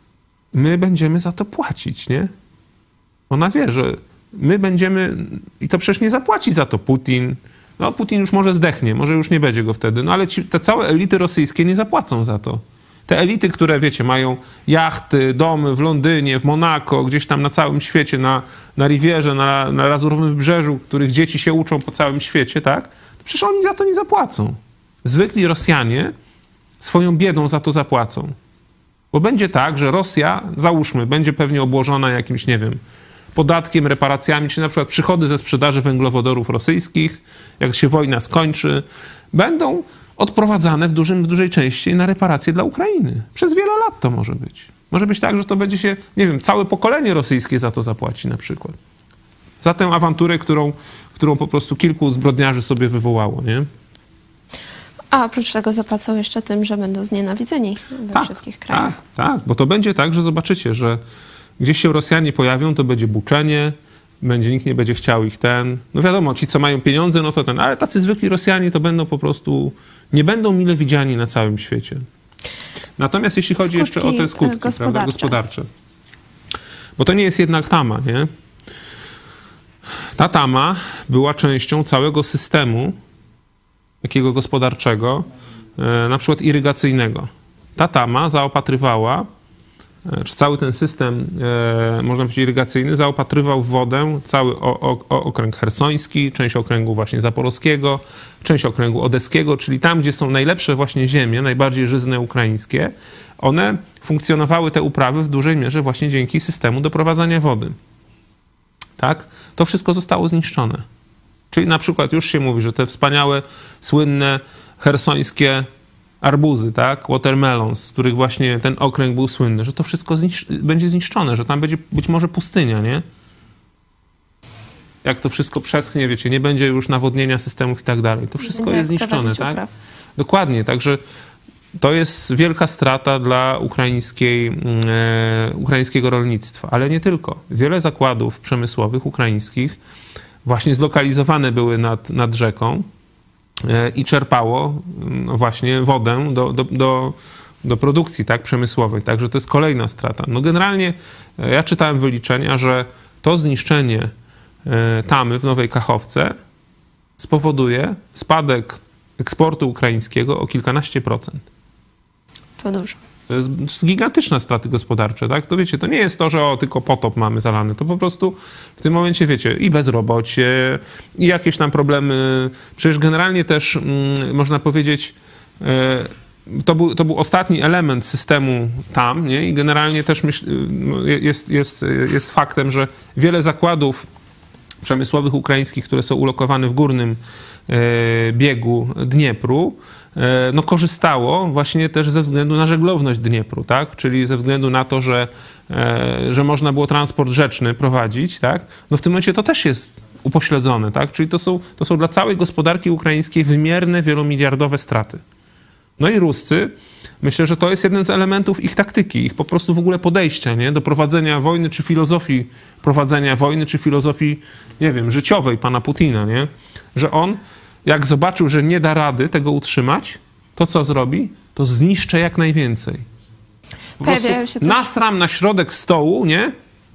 Speaker 3: my będziemy za to płacić, nie? Ona wie, że my będziemy, i to przecież nie zapłaci za to Putin. No Putin już może zdechnie, może już nie będzie go wtedy, no ale ci, te całe elity rosyjskie nie zapłacą za to. Te elity, które, wiecie, mają jachty, domy w Londynie, w Monako, gdzieś tam na całym świecie, na, na Rivierze, na, na Lazurowym Wybrzeżu, których dzieci się uczą po całym świecie, tak? To przecież oni za to nie zapłacą. Zwykli Rosjanie swoją biedą za to zapłacą. Bo będzie tak, że Rosja, załóżmy, będzie pewnie obłożona jakimś, nie wiem, podatkiem, reparacjami, czy na przykład przychody ze sprzedaży węglowodorów rosyjskich, jak się wojna skończy, będą odprowadzane w, dużym, w dużej części na reparacje dla Ukrainy. Przez wiele lat to może być. Może być tak, że to będzie się, nie wiem, całe pokolenie rosyjskie za to zapłaci na przykład. Za tę awanturę, którą, którą po prostu kilku zbrodniarzy sobie wywołało, nie?
Speaker 1: A oprócz tego zapłacą jeszcze tym, że będą znienawidzeni we
Speaker 3: tak,
Speaker 1: wszystkich krajach.
Speaker 3: Tak, tak, bo to będzie tak, że zobaczycie, że gdzieś się Rosjanie pojawią, to będzie buczenie, będzie, nikt nie będzie chciał ich ten... No wiadomo, ci, co mają pieniądze, no to ten... Ale tacy zwykli Rosjanie to będą po prostu... Nie będą mile widziani na całym świecie. Natomiast jeśli chodzi skutki jeszcze o te skutki gospodarcze. Prawda, gospodarcze. Bo to nie jest jednak tama, nie? Ta tama była częścią całego systemu takiego gospodarczego, na przykład irygacyjnego. Ta tama zaopatrywała czy cały ten system, e, można powiedzieć, irygacyjny zaopatrywał w wodę cały o, o, o okręg chersoński, część okręgu właśnie zaporowskiego, część okręgu odeskiego, czyli tam, gdzie są najlepsze właśnie ziemie, najbardziej żyzne ukraińskie, one funkcjonowały, te uprawy, w dużej mierze właśnie dzięki systemu doprowadzania wody. Tak? To wszystko zostało zniszczone. Czyli na przykład już się mówi, że te wspaniałe, słynne chersońskie arbuzy, tak, watermelons, z których właśnie ten okręg był słynny, że to wszystko zniszc- będzie zniszczone, że tam będzie być może pustynia, nie? Jak to wszystko przeschnie, wiecie, nie będzie już nawodnienia systemów i tak dalej. To wszystko
Speaker 1: Będzie
Speaker 3: jest zniszczone, tak?
Speaker 1: upraw.
Speaker 3: Dokładnie, także to jest wielka strata dla ukraińskiej, e, ukraińskiego rolnictwa, ale nie tylko. Wiele zakładów przemysłowych ukraińskich właśnie zlokalizowane były nad, nad rzeką i czerpało no właśnie wodę do, do, do, do produkcji, tak, przemysłowej. Także to jest kolejna strata. No generalnie ja czytałem wyliczenia, że to zniszczenie tamy w Nowej Kachowce spowoduje spadek eksportu ukraińskiego o kilkanaście procent.
Speaker 1: To dużo.
Speaker 3: To jest gigantyczna straty gospodarcze, tak? To wiecie, to nie jest to, że o, tylko potop mamy zalany. To po prostu w tym momencie, wiecie, i bezrobocie, i jakieś tam problemy. Przecież generalnie też mm, można powiedzieć, e, to, był, to był ostatni element systemu tam, nie? I generalnie też myśl, jest, jest, jest faktem, że wiele zakładów przemysłowych ukraińskich, które są ulokowane w górnym e, biegu Dniepru, e, no korzystało właśnie też ze względu na żeglowność Dniepru, tak? Czyli ze względu na to, że, e, że można było transport rzeczny prowadzić, tak? No w tym momencie to też jest upośledzone, tak? Czyli to są, to są dla całej gospodarki ukraińskiej wymierne, wielomiliardowe straty. No i Ruscy, myślę, że to jest jeden z elementów ich taktyki, ich po prostu w ogóle podejścia, nie? Do prowadzenia wojny, czy filozofii prowadzenia wojny, czy filozofii, nie wiem, życiowej pana Putina, nie? Że on, jak zobaczył, że nie da rady tego utrzymać, to co zrobi? To zniszczę jak najwięcej. Po prostu
Speaker 1: się też...
Speaker 3: nasram na środek stołu, nie?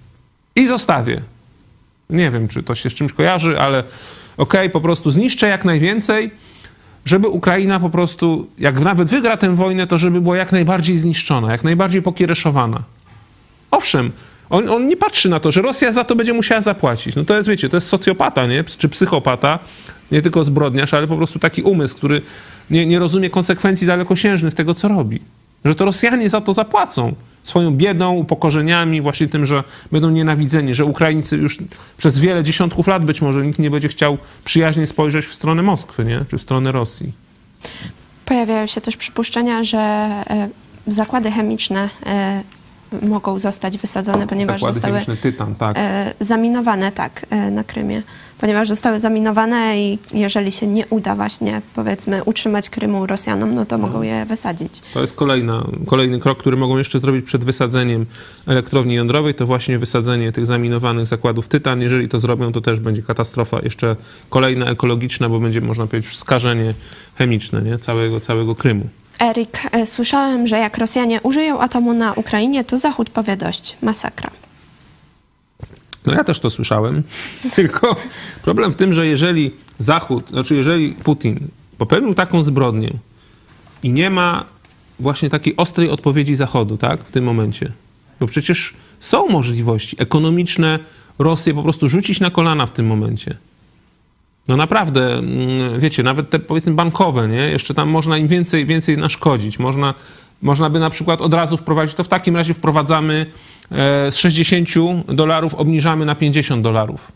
Speaker 3: I zostawię. Nie wiem, czy to się z czymś kojarzy, ale okej, okay, po prostu zniszczę jak najwięcej, żeby Ukraina po prostu, jak nawet wygra tę wojnę, to żeby była jak najbardziej zniszczona, jak najbardziej pokiereszowana. Owszem, on, on nie patrzy na to, że Rosja za to będzie musiała zapłacić. No to jest, wiecie, to jest socjopata, nie? Czy psychopata, nie tylko zbrodniarz, ale po prostu taki umysł, który nie, nie rozumie konsekwencji dalekosiężnych tego, co robi. Że to Rosjanie za to zapłacą. Swoją biedą, upokorzeniami, właśnie tym, że będą nienawidzeni, że Ukraińcy już przez wiele dziesiątków lat być może nikt nie będzie chciał przyjaźnie spojrzeć w stronę Moskwy, nie? Czy w stronę Rosji.
Speaker 1: Pojawiają się też przypuszczenia, że e, zakłady chemiczne e, mogą zostać wysadzone, ponieważ
Speaker 3: zakłady
Speaker 1: zostały
Speaker 3: chemiczne, tytan, tak.
Speaker 1: e, zaminowane tak, e, na Krymie. Ponieważ zostały zaminowane i jeżeli się nie uda właśnie, powiedzmy, utrzymać Krymu Rosjanom, no to mogą je wysadzić.
Speaker 3: To jest kolejna, kolejny krok, który mogą jeszcze zrobić przed wysadzeniem elektrowni jądrowej, to właśnie wysadzenie tych zaminowanych zakładów tytan. Jeżeli to zrobią, to też będzie katastrofa jeszcze kolejna ekologiczna, bo będzie, można powiedzieć, skażenie chemiczne, nie? Całego, całego Krymu.
Speaker 1: Erik, e, słyszałem, że jak Rosjanie użyją atomu na Ukrainie, to Zachód powie dość. Masakra.
Speaker 3: No ja też to słyszałem, tylko problem w tym, że jeżeli Zachód, znaczy jeżeli Putin popełnił taką zbrodnię i nie ma właśnie takiej ostrej odpowiedzi Zachodu, tak, w tym momencie, bo przecież są możliwości ekonomiczne Rosję po prostu rzucić na kolana w tym momencie. No naprawdę, wiecie, nawet te, powiedzmy, bankowe, nie? Jeszcze tam można im więcej, więcej naszkodzić. Można, można by na przykład od razu wprowadzić, to w takim razie wprowadzamy e, z sześćdziesięciu dolarów, obniżamy na pięćdziesiąt dolarów.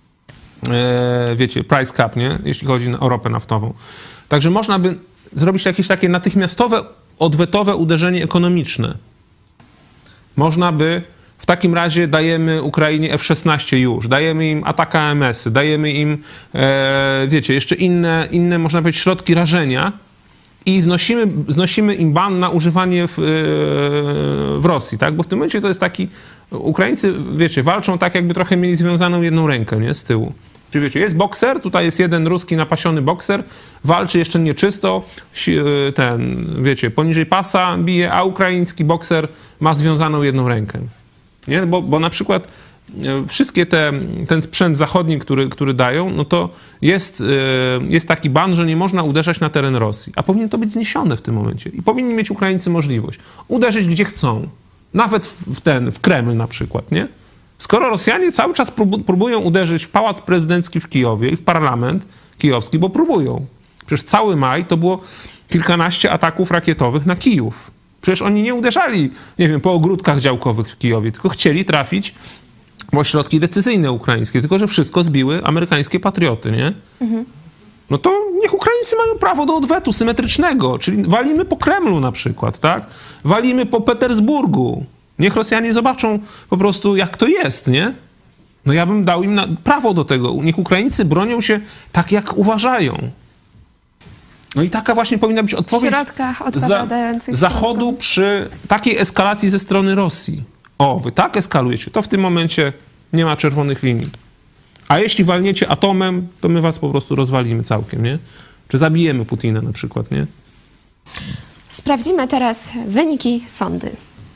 Speaker 3: E, wiecie, price cap, nie? Jeśli chodzi o ropę naftową. Także można by zrobić jakieś takie natychmiastowe, odwetowe uderzenie ekonomiczne. Można by w takim razie dajemy Ukrainie F szesnaście już, dajemy im atak A M S-y, dajemy im, e, wiecie, jeszcze inne, inne, można powiedzieć, środki rażenia i znosimy, znosimy im ban na używanie w, e, w Rosji, tak? Bo w tym momencie to jest taki, Ukraińcy, wiecie, walczą tak, jakby trochę mieli związaną jedną rękę, nie? Z tyłu. Czyli wiecie, jest bokser, tutaj jest jeden ruski napasiony bokser, walczy jeszcze nieczysto, ten, wiecie, poniżej pasa bije, a ukraiński bokser ma związaną jedną rękę. Nie? Bo, bo na przykład wszystkie te, ten sprzęt zachodni, który, który dają, no to jest, jest taki ban, że nie można uderzać na teren Rosji. A powinien to być zniesione w tym momencie. I powinni mieć Ukraińcy możliwość uderzyć gdzie chcą. Nawet w ten, w Kreml na przykład, nie? Skoro Rosjanie cały czas próbują uderzyć w Pałac Prezydencki w Kijowie i w parlament kijowski, bo próbują. Przecież cały maj to było kilkanaście ataków rakietowych na Kijów. Przecież oni nie uderzali, nie wiem, po ogródkach działkowych w Kijowie, tylko chcieli trafić w ośrodki decyzyjne ukraińskie, tylko że wszystko zbiły amerykańskie patrioty, nie? Mhm. No to niech Ukraińcy mają prawo do odwetu symetrycznego, czyli walimy po Kremlu na przykład, tak? Walimy po Petersburgu. Niech Rosjanie zobaczą po prostu, jak to jest, nie? No ja bym dał im na, prawo do tego. Niech Ukraińcy bronią się tak, jak uważają. No i taka właśnie powinna być odpowiedź za, Zachodu przy takiej eskalacji ze strony Rosji. O, wy tak eskalujecie, to w tym momencie nie ma czerwonych linii. A jeśli walniecie atomem, to my was po prostu rozwalimy całkiem, nie? Czy zabijemy Putina na przykład, nie?
Speaker 1: Sprawdzimy teraz wyniki sądy.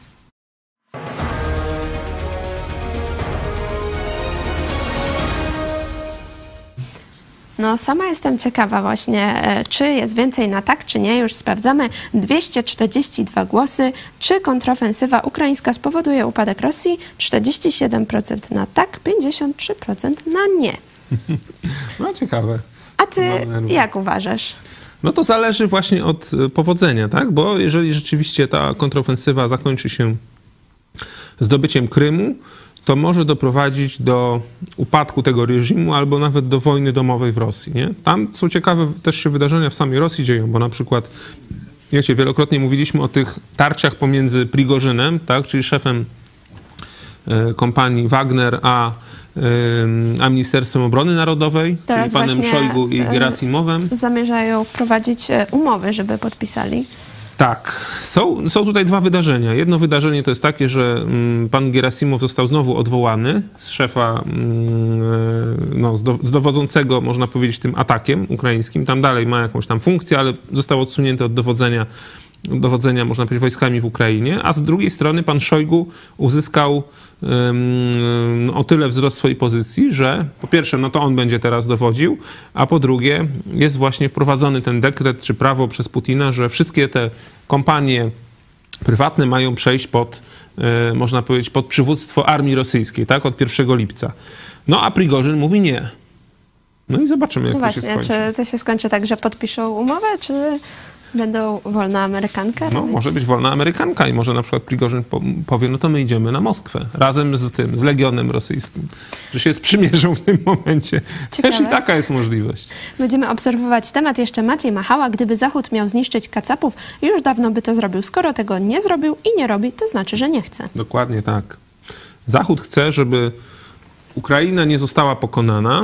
Speaker 1: No sama jestem ciekawa właśnie, czy jest więcej na tak, czy nie. Już sprawdzamy. dwieście czterdzieści dwa głosy. Czy kontrofensywa ukraińska spowoduje upadek Rosji? czterdzieści siedem procent na tak, pięćdziesiąt trzy procent na nie.
Speaker 3: No ciekawe.
Speaker 1: A ty jak uważasz?
Speaker 3: No to zależy właśnie od powodzenia, tak? Bo jeżeli rzeczywiście ta kontrofensywa zakończy się zdobyciem Krymu, to może doprowadzić do upadku tego reżimu albo nawet do wojny domowej w Rosji, nie? Tam są ciekawe też się wydarzenia w samej Rosji dzieją, bo na przykład, wiecie, wielokrotnie mówiliśmy o tych tarciach pomiędzy Prigorzynem, tak, czyli szefem e, kompanii Wagner, a, e, a Ministerstwem Obrony Narodowej,
Speaker 1: Teraz
Speaker 3: czyli panem Szojgu i Gerasimowem.
Speaker 1: Zamierzają wprowadzić umowy, żeby podpisali. Tak,
Speaker 3: są, są tutaj dwa wydarzenia. Jedno wydarzenie to jest takie, że mm, pan Gerasimow został znowu odwołany z szefa, mm, no, z, do, z dowodzącego, można powiedzieć, tym atakiem ukraińskim. Tam dalej ma jakąś tam funkcję, ale został odsunięty od dowodzenia, dowodzenia, można powiedzieć, wojskami w Ukrainie. A z drugiej strony pan Szojgu uzyskał um, o tyle wzrost swojej pozycji, że po pierwsze, no to on będzie teraz dowodził, a po drugie jest właśnie wprowadzony ten dekret czy prawo przez Putina, że wszystkie te kompanie prywatne mają przejść pod, e, można powiedzieć, pod przywództwo armii rosyjskiej, tak, od pierwszego lipca. No a Prigorzyn mówi nie. No i zobaczymy, jak
Speaker 1: no
Speaker 3: to
Speaker 1: właśnie,
Speaker 3: się skończy.
Speaker 1: Czy to się skończy tak, że podpiszą umowę, czy będą wolna Amerykanka?
Speaker 3: No, może być wolna Amerykanka i może na przykład Prigorzyn powie, no to my idziemy na Moskwę razem z tym, z Legionem Rosyjskim, że się sprzymierzą w tym momencie.
Speaker 1: Ciekawe.
Speaker 3: Też i taka jest możliwość.
Speaker 1: Będziemy obserwować temat. Jeszcze Maciej Machała. Gdyby Zachód miał zniszczyć kacapów, już dawno by to zrobił. Skoro tego nie zrobił i nie robi, to znaczy, że nie chce.
Speaker 3: Dokładnie tak. Zachód chce, żeby Ukraina nie została pokonana,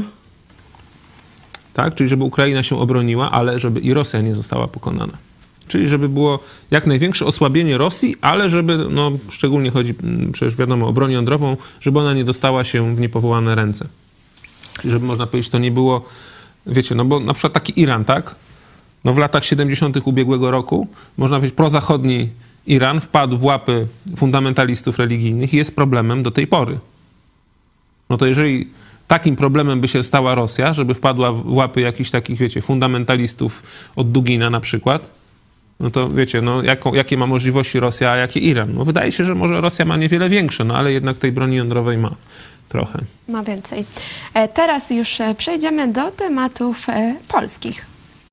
Speaker 3: tak? Czyli żeby Ukraina się obroniła, ale żeby i Rosja nie została pokonana. Czyli żeby było jak największe osłabienie Rosji, ale żeby, no szczególnie chodzi przecież wiadomo o broń jądrową, żeby ona nie dostała się w niepowołane ręce. Czyli żeby można powiedzieć, to nie było, wiecie, no bo na przykład taki Iran, tak? No w latach siedemdziesiątych ubiegłego roku, można powiedzieć, prozachodni Iran wpadł w łapy fundamentalistów religijnych i jest problemem do tej pory. No to jeżeli takim problemem by się stała Rosja, żeby wpadła w łapy jakichś takich, wiecie, fundamentalistów od Dugina na przykład, no to wiecie, no jaką, jakie ma możliwości Rosja, a jakie Iran? No wydaje się, że może Rosja ma niewiele większe, no ale jednak tej broni jądrowej ma trochę.
Speaker 1: Ma więcej. Teraz już przejdziemy do tematów polskich.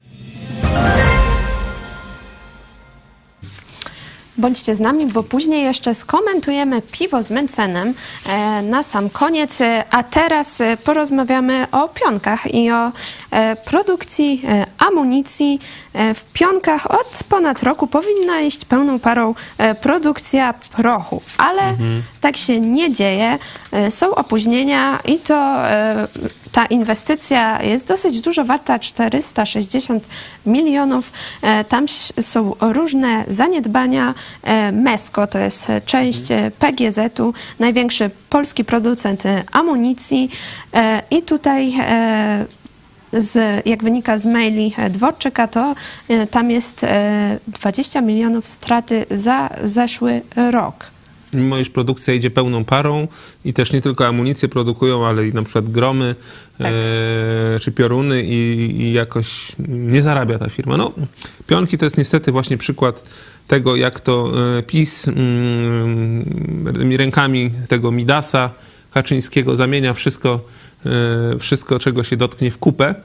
Speaker 1: Bądźcie z nami, bo później jeszcze skomentujemy piwo z Mencenem e, na sam koniec, a teraz porozmawiamy o Pionkach i o e, produkcji e, amunicji. E, w Pionkach od ponad roku powinna iść pełną parą e, produkcja prochu, ale mhm. tak się nie dzieje. E, są opóźnienia i to e, ta inwestycja jest dosyć dużo warta, czterysta sześćdziesiąt milionów. E, tam są różne zaniedbania. Mesko to jest część P G Z-u, największy polski producent amunicji i tutaj z, jak wynika z maili Dworczyka, to tam jest dwadzieścia milionów straty za zeszły rok.
Speaker 3: mimo iż produkcja idzie pełną parą i też nie tylko amunicję produkują, ale i na przykład gromy tak. e, czy pioruny i, i jakoś nie zarabia ta firma. No, pionki to jest niestety właśnie przykład tego, jak to PiS mm, rękami tego Midasa Kaczyńskiego zamienia wszystko, e, wszystko, czego się dotknie, w kupę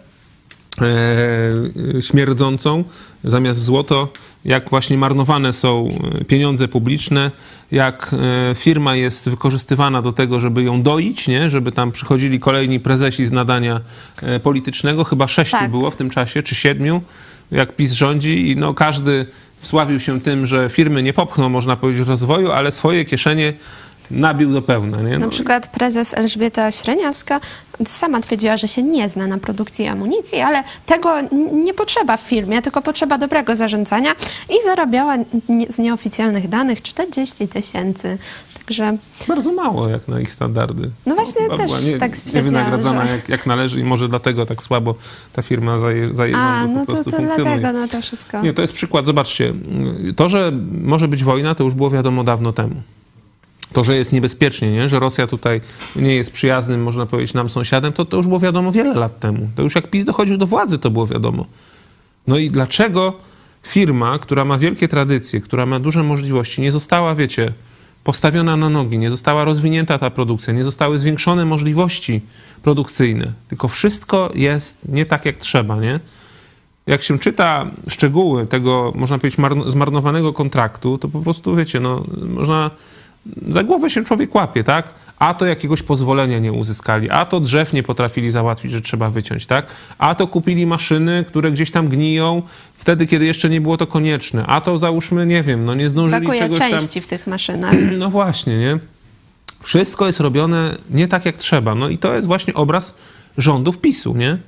Speaker 3: e, śmierdzącą zamiast w złoto, jak właśnie marnowane są pieniądze publiczne, jak e, firma jest wykorzystywana do tego, żeby ją doić, nie? Żeby tam przychodzili kolejni prezesi z nadania e, politycznego, chyba sześciu tak. było w tym czasie, czy siedmiu, jak PiS rządzi i no każdy wsławił się tym, że firmy nie popchną, można powiedzieć, rozwoju, ale swoje kieszenie nabił do pełna. Nie? No.
Speaker 1: Na przykład prezes Elżbieta Śreniawska sama twierdziła, że się nie zna na produkcji amunicji, ale tego nie potrzeba w firmie, tylko potrzeba dobrego zarządzania i zarabiała z nieoficjalnych danych czterdzieści tysięcy. Także...
Speaker 3: Bardzo mało jak na ich standardy.
Speaker 1: No właśnie no, też
Speaker 3: nie,
Speaker 1: tak stwierdziłam,
Speaker 3: nie wynagradzana
Speaker 1: że...
Speaker 3: jak, jak należy i może dlatego tak słabo ta firma za jej, za jej
Speaker 1: A,
Speaker 3: rządu
Speaker 1: no
Speaker 3: po prostu
Speaker 1: to, to
Speaker 3: funkcjonuje.
Speaker 1: dlatego no to wszystko.
Speaker 3: Nie, to jest przykład, zobaczcie, to, że może być wojna, to już było wiadomo dawno temu. To, że jest niebezpiecznie, nie? Że Rosja tutaj nie jest przyjaznym, można powiedzieć, nam sąsiadem, to, to już było wiadomo wiele lat temu. To już jak PiS dochodził do władzy, to było wiadomo. No i dlaczego firma, która ma wielkie tradycje, która ma duże możliwości, nie została, wiecie, postawiona na nogi, nie została rozwinięta ta produkcja, nie zostały zwiększone możliwości produkcyjne, tylko wszystko jest nie tak, jak trzeba, nie? Jak się czyta szczegóły tego, można powiedzieć, zmarnowanego kontraktu, to po prostu, wiecie, no, można... Za głowę się człowiek łapie, tak? A to jakiegoś pozwolenia nie uzyskali, a to drzew nie potrafili załatwić, że trzeba wyciąć, tak? A to kupili maszyny, które gdzieś tam gniją wtedy, kiedy jeszcze nie było to konieczne. A to załóżmy, nie wiem, no nie zdążyli
Speaker 1: Brakuje
Speaker 3: czegoś tam...
Speaker 1: części w tych maszynach.
Speaker 3: No właśnie, nie? Wszystko jest robione nie tak, jak trzeba. No i to jest właśnie obraz rządów PiSu, nie?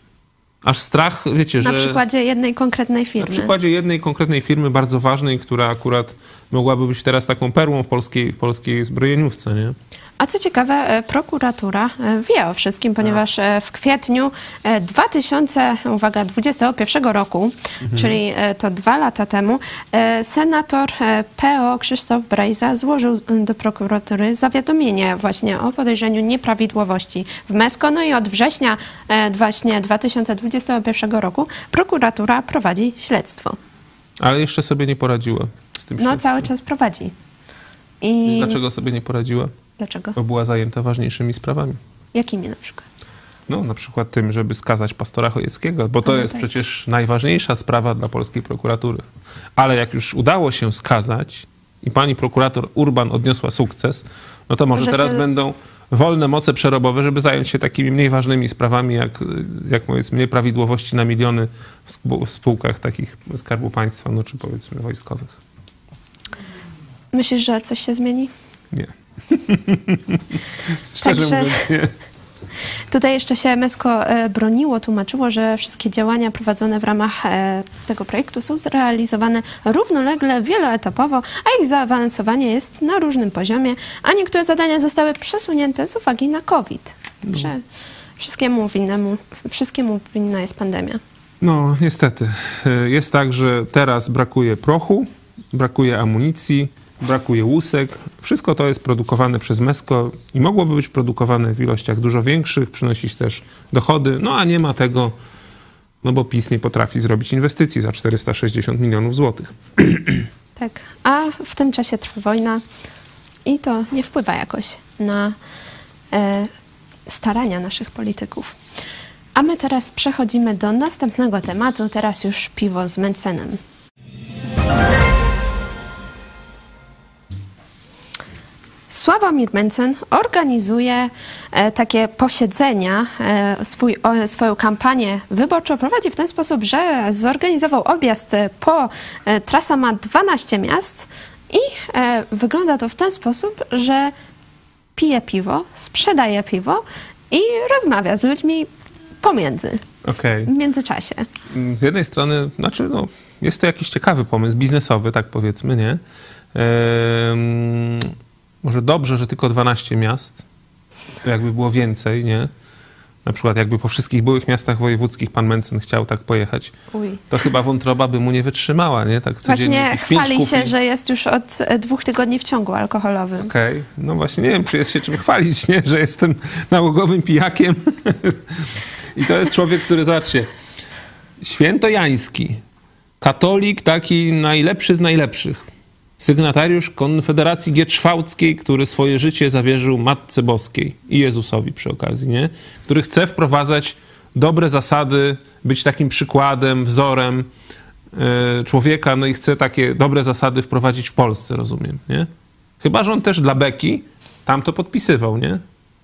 Speaker 3: Aż strach, wiecie, że...
Speaker 1: Na przykładzie jednej konkretnej firmy.
Speaker 3: Na przykładzie jednej konkretnej firmy, bardzo ważnej, która akurat mogłaby być teraz taką perłą w polskiej, polskiej zbrojeniówce, nie?
Speaker 1: A co ciekawe, prokuratura wie o wszystkim, ponieważ w kwietniu dwa tysiące dwudziestego pierwszego roku, mhm. czyli to dwa lata temu, senator P O Krzysztof Brejza złożył do prokuratury zawiadomienie właśnie o podejrzeniu nieprawidłowości w Mesko. No i od września właśnie dwa tysiące dwudziestego pierwszego roku prokuratura prowadzi śledztwo.
Speaker 3: Ale jeszcze sobie nie poradziła z tym śledztwem.
Speaker 1: No cały czas prowadzi. I...
Speaker 3: Dlaczego sobie nie poradziła?
Speaker 1: Dlaczego?
Speaker 3: Bo była zajęta ważniejszymi sprawami.
Speaker 1: Jakimi na przykład?
Speaker 3: No, na przykład tym, żeby skazać pastora Chojeckiego, bo to no, jest tak. przecież najważniejsza sprawa dla polskiej prokuratury. Ale jak już udało się skazać i pani prokurator Urban odniosła sukces, no to może, może teraz się... będą wolne moce przerobowe, żeby zająć się takimi mniej ważnymi sprawami, jak, jak powiedzmy nieprawidłowości na miliony w spółkach takich Skarbu Państwa, no czy powiedzmy wojskowych.
Speaker 1: Myślisz, że coś się zmieni?
Speaker 3: Nie. Szczerze
Speaker 1: Także
Speaker 3: mówiąc, nie.
Speaker 1: Tutaj jeszcze się Mesko broniło, tłumaczyło, że wszystkie działania prowadzone w ramach tego projektu są zrealizowane równolegle, wieloetapowo, a ich zaawansowanie jest na różnym poziomie, a niektóre zadania zostały przesunięte z uwagi na COVID. Także no. wszystkiemu winnemu, wszystkiemu winna jest pandemia.
Speaker 3: No, niestety. Jest tak, że teraz brakuje prochu, brakuje amunicji, brakuje łusek. Wszystko to jest produkowane przez Mesko i mogłoby być produkowane w ilościach dużo większych, przynosić też dochody, no a nie ma tego, no bo PiS nie potrafi zrobić inwestycji za czterysta sześćdziesiąt milionów złotych.
Speaker 1: Tak, a w tym czasie trwa wojna i to nie wpływa jakoś na e, starania naszych polityków. A my teraz przechodzimy do następnego tematu, teraz już piwo z Mencenem. Sławomir Mencen organizuje e, takie posiedzenia, e, swój, o, swoją kampanię wyborczą prowadzi w ten sposób, że zorganizował objazd po, e, trasa ma dwanaście miast i e, wygląda to w ten sposób, że pije piwo, sprzedaje piwo i rozmawia z ludźmi pomiędzy,
Speaker 3: okay.
Speaker 1: w międzyczasie.
Speaker 3: Z jednej strony, znaczy no, jest to jakiś ciekawy pomysł, biznesowy, tak powiedzmy, nie? Ehm... Może dobrze, że tylko dwanaście miast, jakby było więcej, nie? na przykład jakby po wszystkich byłych miastach wojewódzkich pan Mencen chciał tak pojechać,
Speaker 1: Uj.
Speaker 3: to chyba wątroba by mu nie wytrzymała, nie? Tak codziennie
Speaker 1: Właśnie
Speaker 3: jakieś pięć
Speaker 1: chwali
Speaker 3: kufli.
Speaker 1: się, że jest już od e, dwóch tygodni w ciągu alkoholowym.
Speaker 3: Okej, okay. No właśnie nie wiem, czy jest się czym chwalić, nie? Że jestem nałogowym pijakiem. I to jest człowiek, który, zobaczcie, świętojański, katolik taki najlepszy z najlepszych, sygnatariusz Konfederacji Gietrzwałckiej, który swoje życie zawierzył Matce Boskiej i Jezusowi przy okazji, nie? Który chce wprowadzać dobre zasady, być takim przykładem, wzorem yy, człowieka, no i chce takie dobre zasady wprowadzić w Polsce, rozumiem, nie? Chyba że on też dla beki tam to podpisywał, nie?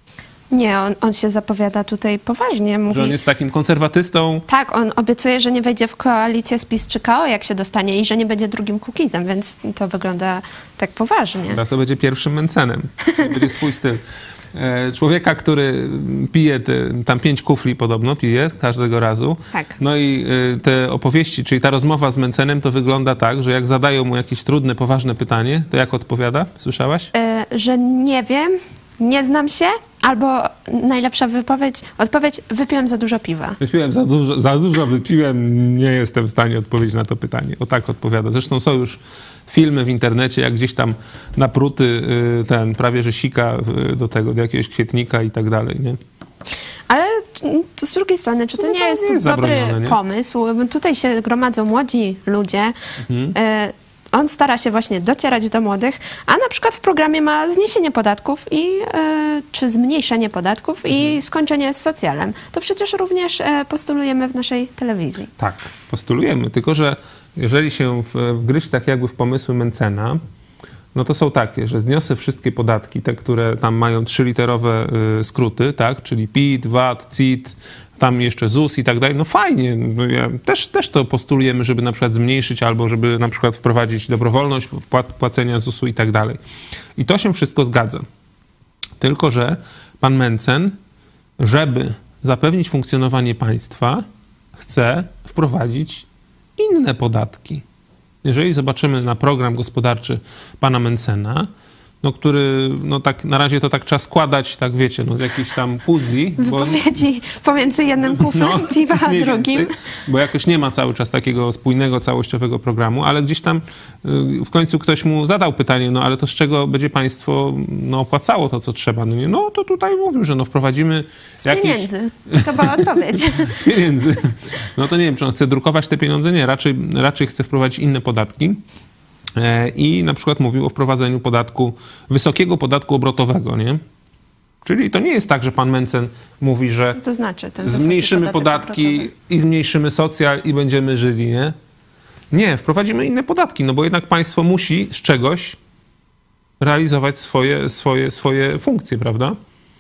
Speaker 1: Nie, on, on się zapowiada tutaj poważnie. Mówi,
Speaker 3: Że on jest takim konserwatystą.
Speaker 1: tak, on obiecuje, że nie wejdzie w koalicję z PiS czy K O, jak się dostanie i że nie będzie drugim Kukizem, więc to wygląda tak poważnie.
Speaker 3: Chyba to będzie pierwszym Mencenem. To będzie swój styl. Człowieka, który pije te, tam pięć kufli podobno, pije każdego razu.
Speaker 1: Tak.
Speaker 3: No i te opowieści, czyli ta rozmowa z Mencenem to wygląda tak, że jak zadają mu jakieś trudne, poważne pytanie, to jak odpowiada? Słyszałaś?
Speaker 1: E, że nie wiem, nie znam się, albo najlepsza wypowiedź, odpowiedź, wypiłem za dużo piwa.
Speaker 3: Wypiłem za dużo, za dużo wypiłem, nie jestem w stanie odpowiedzieć na to pytanie. O tak odpowiada. Zresztą są już filmy w internecie, jak gdzieś tam napruty ten prawie że sika do tego, do jakiegoś kwietnika i tak dalej, nie?
Speaker 1: Ale to z drugiej strony, czy to
Speaker 3: No
Speaker 1: nie
Speaker 3: to
Speaker 1: jest,
Speaker 3: nie jest
Speaker 1: dobry
Speaker 3: zabronione, nie?
Speaker 1: pomysł? Tutaj się gromadzą młodzi ludzie.
Speaker 3: Mhm.
Speaker 1: E, on stara się właśnie docierać do młodych, a na przykład w programie ma zniesienie podatków i e, czy zmniejszenie podatków i skończenie z socjalem. To przecież również e, postulujemy w naszej telewizji.
Speaker 3: Tak, postulujemy. Tylko że jeżeli się w, wgryźć tak jakby w pomysły Mencena, no to są takie, że zniosę wszystkie podatki, te, które tam mają trzyliterowe y, skróty, tak, czyli P I T, V A T, C I T, tam jeszcze Z U S i tak dalej, no fajnie, no ja też, też to postulujemy, żeby na przykład zmniejszyć albo żeby na przykład wprowadzić dobrowolność wpłat, płacenia Z U S u i tak dalej. I to się wszystko zgadza. Tylko że pan Mencen, żeby zapewnić funkcjonowanie państwa, chce wprowadzić inne podatki. Jeżeli zobaczymy na program gospodarczy pana Mencena, no który, no tak na razie to tak trzeba składać, tak wiecie, no z jakichś tam puzli.
Speaker 1: Wypowiedzi bo, pomiędzy jednym kuflem
Speaker 3: no,
Speaker 1: piwa a drugim.
Speaker 3: Więcej, bo jakoś nie ma cały czas takiego spójnego, całościowego programu, ale gdzieś tam y, w końcu ktoś mu zadał pytanie, no ale to z czego będzie państwo no, opłacało to, co trzeba? No, nie, no to tutaj mówił, że no wprowadzimy
Speaker 1: Z
Speaker 3: jakieś...
Speaker 1: pieniędzy. Taka była odpowiedź.
Speaker 3: Z pieniędzy. No to nie wiem, czy on chce drukować te pieniądze? Nie, raczej, raczej chce wprowadzić inne podatki. I na przykład mówił o wprowadzeniu podatku, wysokiego podatku obrotowego, nie? Czyli to nie jest tak, że pan Mencen mówi, że
Speaker 1: Co to znaczy? Ten
Speaker 3: zmniejszymy podatki obrotowy? I zmniejszymy socjal i będziemy żyli, nie? Nie, wprowadzimy inne podatki, no bo jednak państwo musi z czegoś realizować swoje, swoje, swoje funkcje, prawda?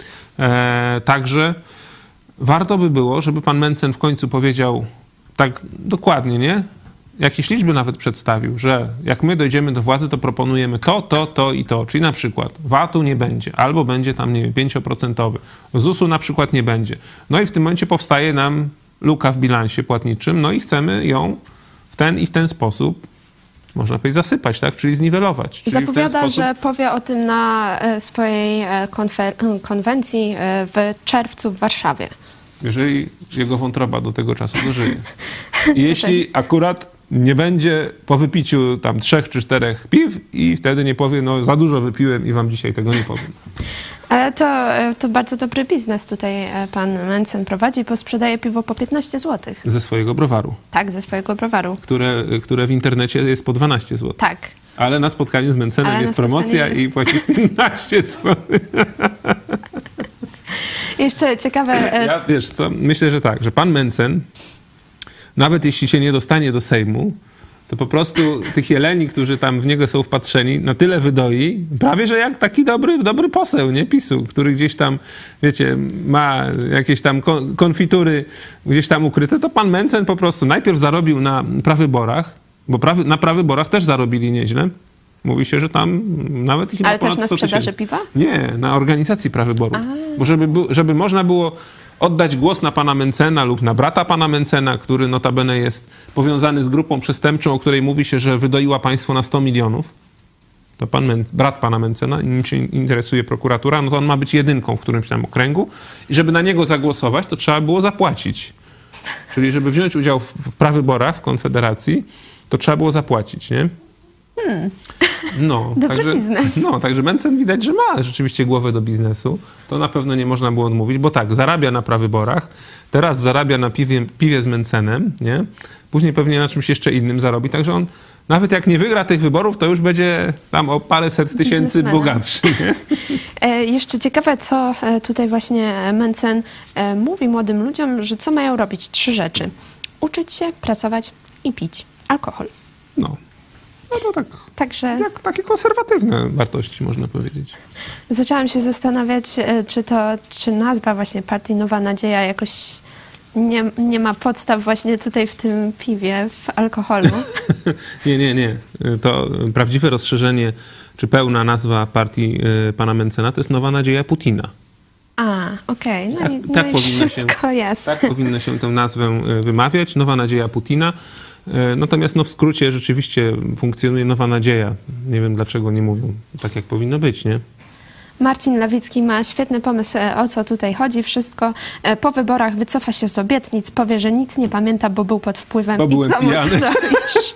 Speaker 3: E, także warto by było, żeby pan Mencen w końcu powiedział tak dokładnie, nie? Jakieś liczby nawet przedstawił, że jak my dojdziemy do władzy, to proponujemy to, to, to i to. Czyli na przykład V A T-u nie będzie, albo będzie tam, nie wiem, pięć procent. Z U S u na przykład nie będzie. No i w tym momencie powstaje nam luka w bilansie płatniczym, no i chcemy ją w ten i w ten sposób, można powiedzieć, zasypać, tak? Czyli zniwelować. Czyli
Speaker 1: Zapowiada,
Speaker 3: w ten sposób...
Speaker 1: że powie o tym na swojej konfer- konwencji w czerwcu w Warszawie.
Speaker 3: Jeżeli jego wątroba do tego czasu dożyje. I jeśli akurat nie będzie po wypiciu tam trzech czy czterech piw i wtedy nie powie, no za dużo wypiłem i wam dzisiaj tego nie powiem.
Speaker 1: Ale to, to bardzo dobry biznes tutaj pan Mencen prowadzi, bo sprzedaje piwo po piętnaście złotych.
Speaker 3: Ze swojego browaru.
Speaker 1: Tak, ze swojego browaru.
Speaker 3: Które, które w internecie jest po dwanaście złotych.
Speaker 1: Tak.
Speaker 3: Ale na spotkaniu z Mencenem
Speaker 1: Ale
Speaker 3: jest promocja jest... i płacisz piętnaście złotych.
Speaker 1: Jeszcze ciekawe...
Speaker 3: Ja, wiesz co, myślę, że tak, że pan Mencen, nawet jeśli się nie dostanie do Sejmu, to po prostu tych jeleni, którzy tam w niego są wpatrzeni, na tyle wydoi, prawie że jak taki dobry, dobry poseł, nie, PiSu, który gdzieś tam, wiecie, ma jakieś tam konfitury gdzieś tam ukryte, to pan Mencen po prostu najpierw zarobił na prawyborach, bo prawy, na prawyborach też zarobili nieźle. Mówi się, że tam nawet ich chyba
Speaker 1: Ale
Speaker 3: ponad
Speaker 1: też na
Speaker 3: sto
Speaker 1: sprzedaży
Speaker 3: tysięcy.
Speaker 1: piwa?
Speaker 3: Nie, na organizacji prawyborów. Bo żeby, żeby można było oddać głos na pana Mencena lub na brata pana Mencena, który notabene jest powiązany z grupą przestępczą, o której mówi się, że wydoiła państwo na sto milionów. to pan Men- brat pana Mencena, nim się interesuje prokuratura, no to on ma być jedynką w którymś tam okręgu i żeby na niego zagłosować, to trzeba było zapłacić. Czyli żeby wziąć udział w, w prawyborach w Konfederacji, to trzeba było zapłacić, nie?
Speaker 1: Hmm.
Speaker 3: No,
Speaker 1: Dobry
Speaker 3: także,
Speaker 1: biznes.
Speaker 3: no, także Mencen widać, że ma rzeczywiście głowę do biznesu. To na pewno nie można było odmówić, bo tak, zarabia na prawyborach, teraz zarabia na piwie, piwie z Mencenem, nie? Później pewnie na czymś jeszcze innym zarobi, także on nawet jak nie wygra tych wyborów, to już będzie tam o paręset tysięcy bogatszy, nie?
Speaker 1: E, jeszcze ciekawe, co tutaj właśnie Mencen e, mówi młodym ludziom, że co mają robić? Trzy rzeczy. Uczyć się, pracować i pić alkohol.
Speaker 3: No. No to tak,
Speaker 1: Także
Speaker 3: jak takie konserwatywne wartości, można powiedzieć.
Speaker 1: zaczęłam się zastanawiać, czy to, czy nazwa właśnie partii Nowa Nadzieja jakoś nie, nie ma podstaw właśnie tutaj w tym piwie, w alkoholu.
Speaker 3: nie, nie, nie. To prawdziwe rozszerzenie, czy pełna nazwa partii y, pana Mencena to jest Nowa Nadzieja Putina.
Speaker 1: A, okej. Okay. No,
Speaker 3: tak,
Speaker 1: i,
Speaker 3: tak
Speaker 1: no i
Speaker 3: powinno
Speaker 1: wszystko
Speaker 3: się,
Speaker 1: jasne.
Speaker 3: tak powinno się tę nazwę wymawiać. Nowa Nadzieja Putina. Natomiast no, w skrócie rzeczywiście funkcjonuje Nowa Nadzieja. Nie wiem, dlaczego nie mówią tak, jak powinno być, nie?
Speaker 1: Marcin Lawicki ma świetny pomysł, o co tutaj chodzi. Wszystko po wyborach wycofa się z obietnic, powie, że nic nie pamięta, bo był pod wpływem.
Speaker 3: Bo
Speaker 1: i
Speaker 3: byłem
Speaker 1: co
Speaker 3: pijany.
Speaker 1: mu zrobisz?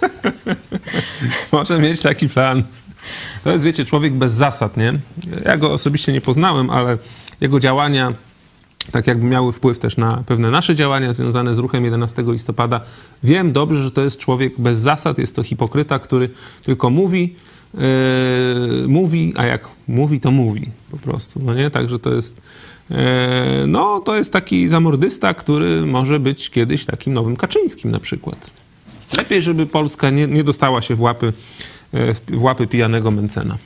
Speaker 3: Może mieć taki plan. To jest, wiecie, człowiek bez zasad, nie? Ja go osobiście nie poznałem, ale jego działania tak jakby miały wpływ też na pewne nasze działania związane z ruchem jedenastego listopada. Wiem dobrze, że to jest człowiek bez zasad, jest to hipokryta, który tylko mówi, yy, mówi, a jak mówi, to mówi po prostu, no nie? Także to jest, yy, no to jest taki zamordysta, który może być kiedyś takim nowym Kaczyńskim na przykład. Lepiej, żeby Polska nie, nie dostała się w łapy, yy, w łapy pijanego Mencena.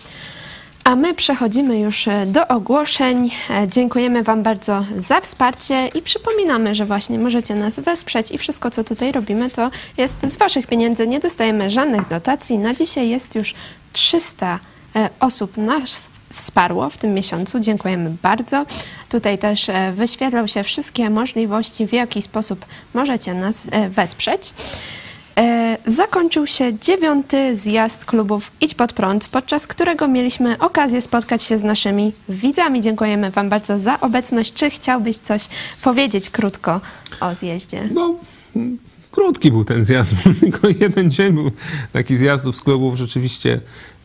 Speaker 1: A my przechodzimy już do ogłoszeń. Dziękujemy Wam bardzo za wsparcie i przypominamy, że właśnie możecie nas wesprzeć i wszystko, co tutaj robimy, to jest z Waszych pieniędzy. Nie dostajemy żadnych dotacji. Na dzisiaj jest już trzysta osób nas wsparło w tym miesiącu. Dziękujemy bardzo. Tutaj też wyświetlą się wszystkie możliwości, w jaki sposób możecie nas wesprzeć. Zakończył się dziewiąty zjazd klubów Idź Pod Prąd, podczas którego mieliśmy okazję spotkać się z naszymi widzami. Dziękujemy Wam bardzo za obecność. Czy chciałbyś coś powiedzieć krótko o zjeździe?
Speaker 3: No, krótki był ten zjazd, bo tylko jeden dzień był taki zjazdów z klubów. Rzeczywiście,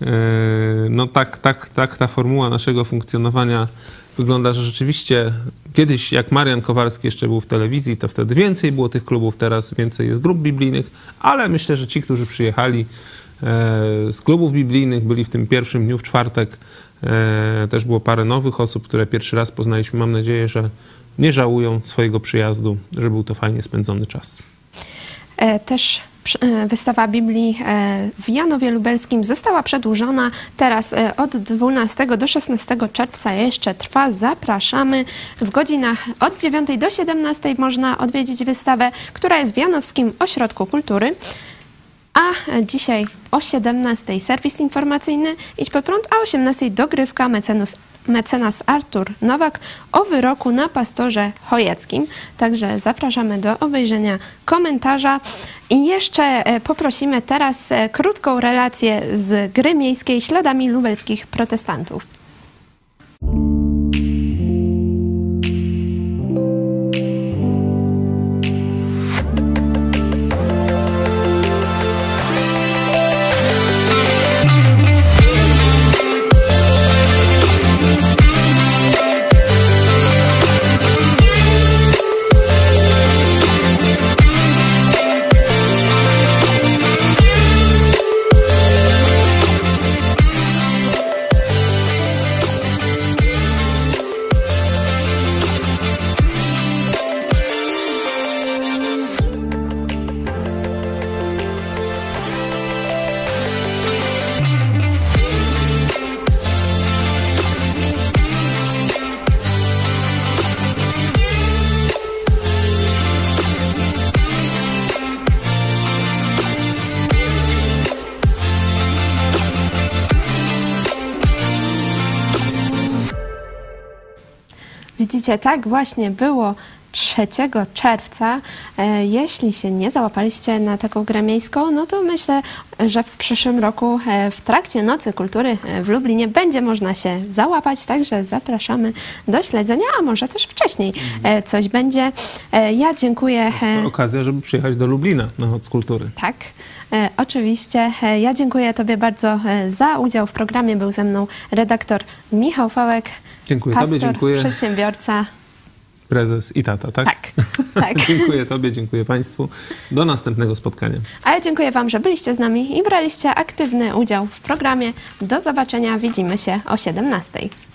Speaker 3: no tak, tak, tak ta formuła naszego funkcjonowania wygląda, że rzeczywiście kiedyś jak Marian Kowalski jeszcze był w telewizji, to wtedy więcej było tych klubów, teraz więcej jest grup biblijnych, ale myślę, że ci, którzy przyjechali z klubów biblijnych, byli w tym pierwszym dniu, w czwartek, też było parę nowych osób, które pierwszy raz poznaliśmy. Mam nadzieję, że nie żałują swojego przyjazdu, że był to fajnie spędzony czas.
Speaker 1: Też wystawa Biblii w Janowie Lubelskim została przedłużona. Teraz od dwunastego do szesnastego czerwca jeszcze trwa. Zapraszamy. W godzinach od dziewiątej do siedemnastej można odwiedzić wystawę, która jest w Janowskim Ośrodku Kultury. A dzisiaj o siedemnastej serwis informacyjny Idź Pod Prąd, a o osiemnastej dogrywka mecenus, mecenas Artur Nowak o wyroku na pastorze Chojeckim. Także zapraszamy do obejrzenia komentarza. I jeszcze poprosimy teraz krótką relację z gry miejskiej śladami lubelskich protestantów. Widzicie, tak właśnie było trzeciego czerwca. E, jeśli się nie załapaliście na taką grę miejską, no to myślę, że w przyszłym roku e, w trakcie Nocy Kultury w Lublinie będzie można się załapać, także zapraszamy do śledzenia, a może też wcześniej e, coś będzie. E, ja dziękuję. E,
Speaker 3: To okazja, żeby przyjechać do Lublina na Noc Kultury.
Speaker 1: Tak, e, oczywiście. E, ja dziękuję Tobie bardzo e, za udział w programie. Był ze mną redaktor Michał Fałek.
Speaker 3: Dziękuję
Speaker 1: pastor,
Speaker 3: Tobie, dziękuję.
Speaker 1: Przedsiębiorca.
Speaker 3: Prezes i tata, tak?
Speaker 1: Tak, tak.
Speaker 3: Dziękuję Tobie, dziękuję Państwu. Do następnego spotkania.
Speaker 1: A ja dziękuję Wam, że byliście z nami i braliście aktywny udział w programie. Do zobaczenia, widzimy się o siedemnastej.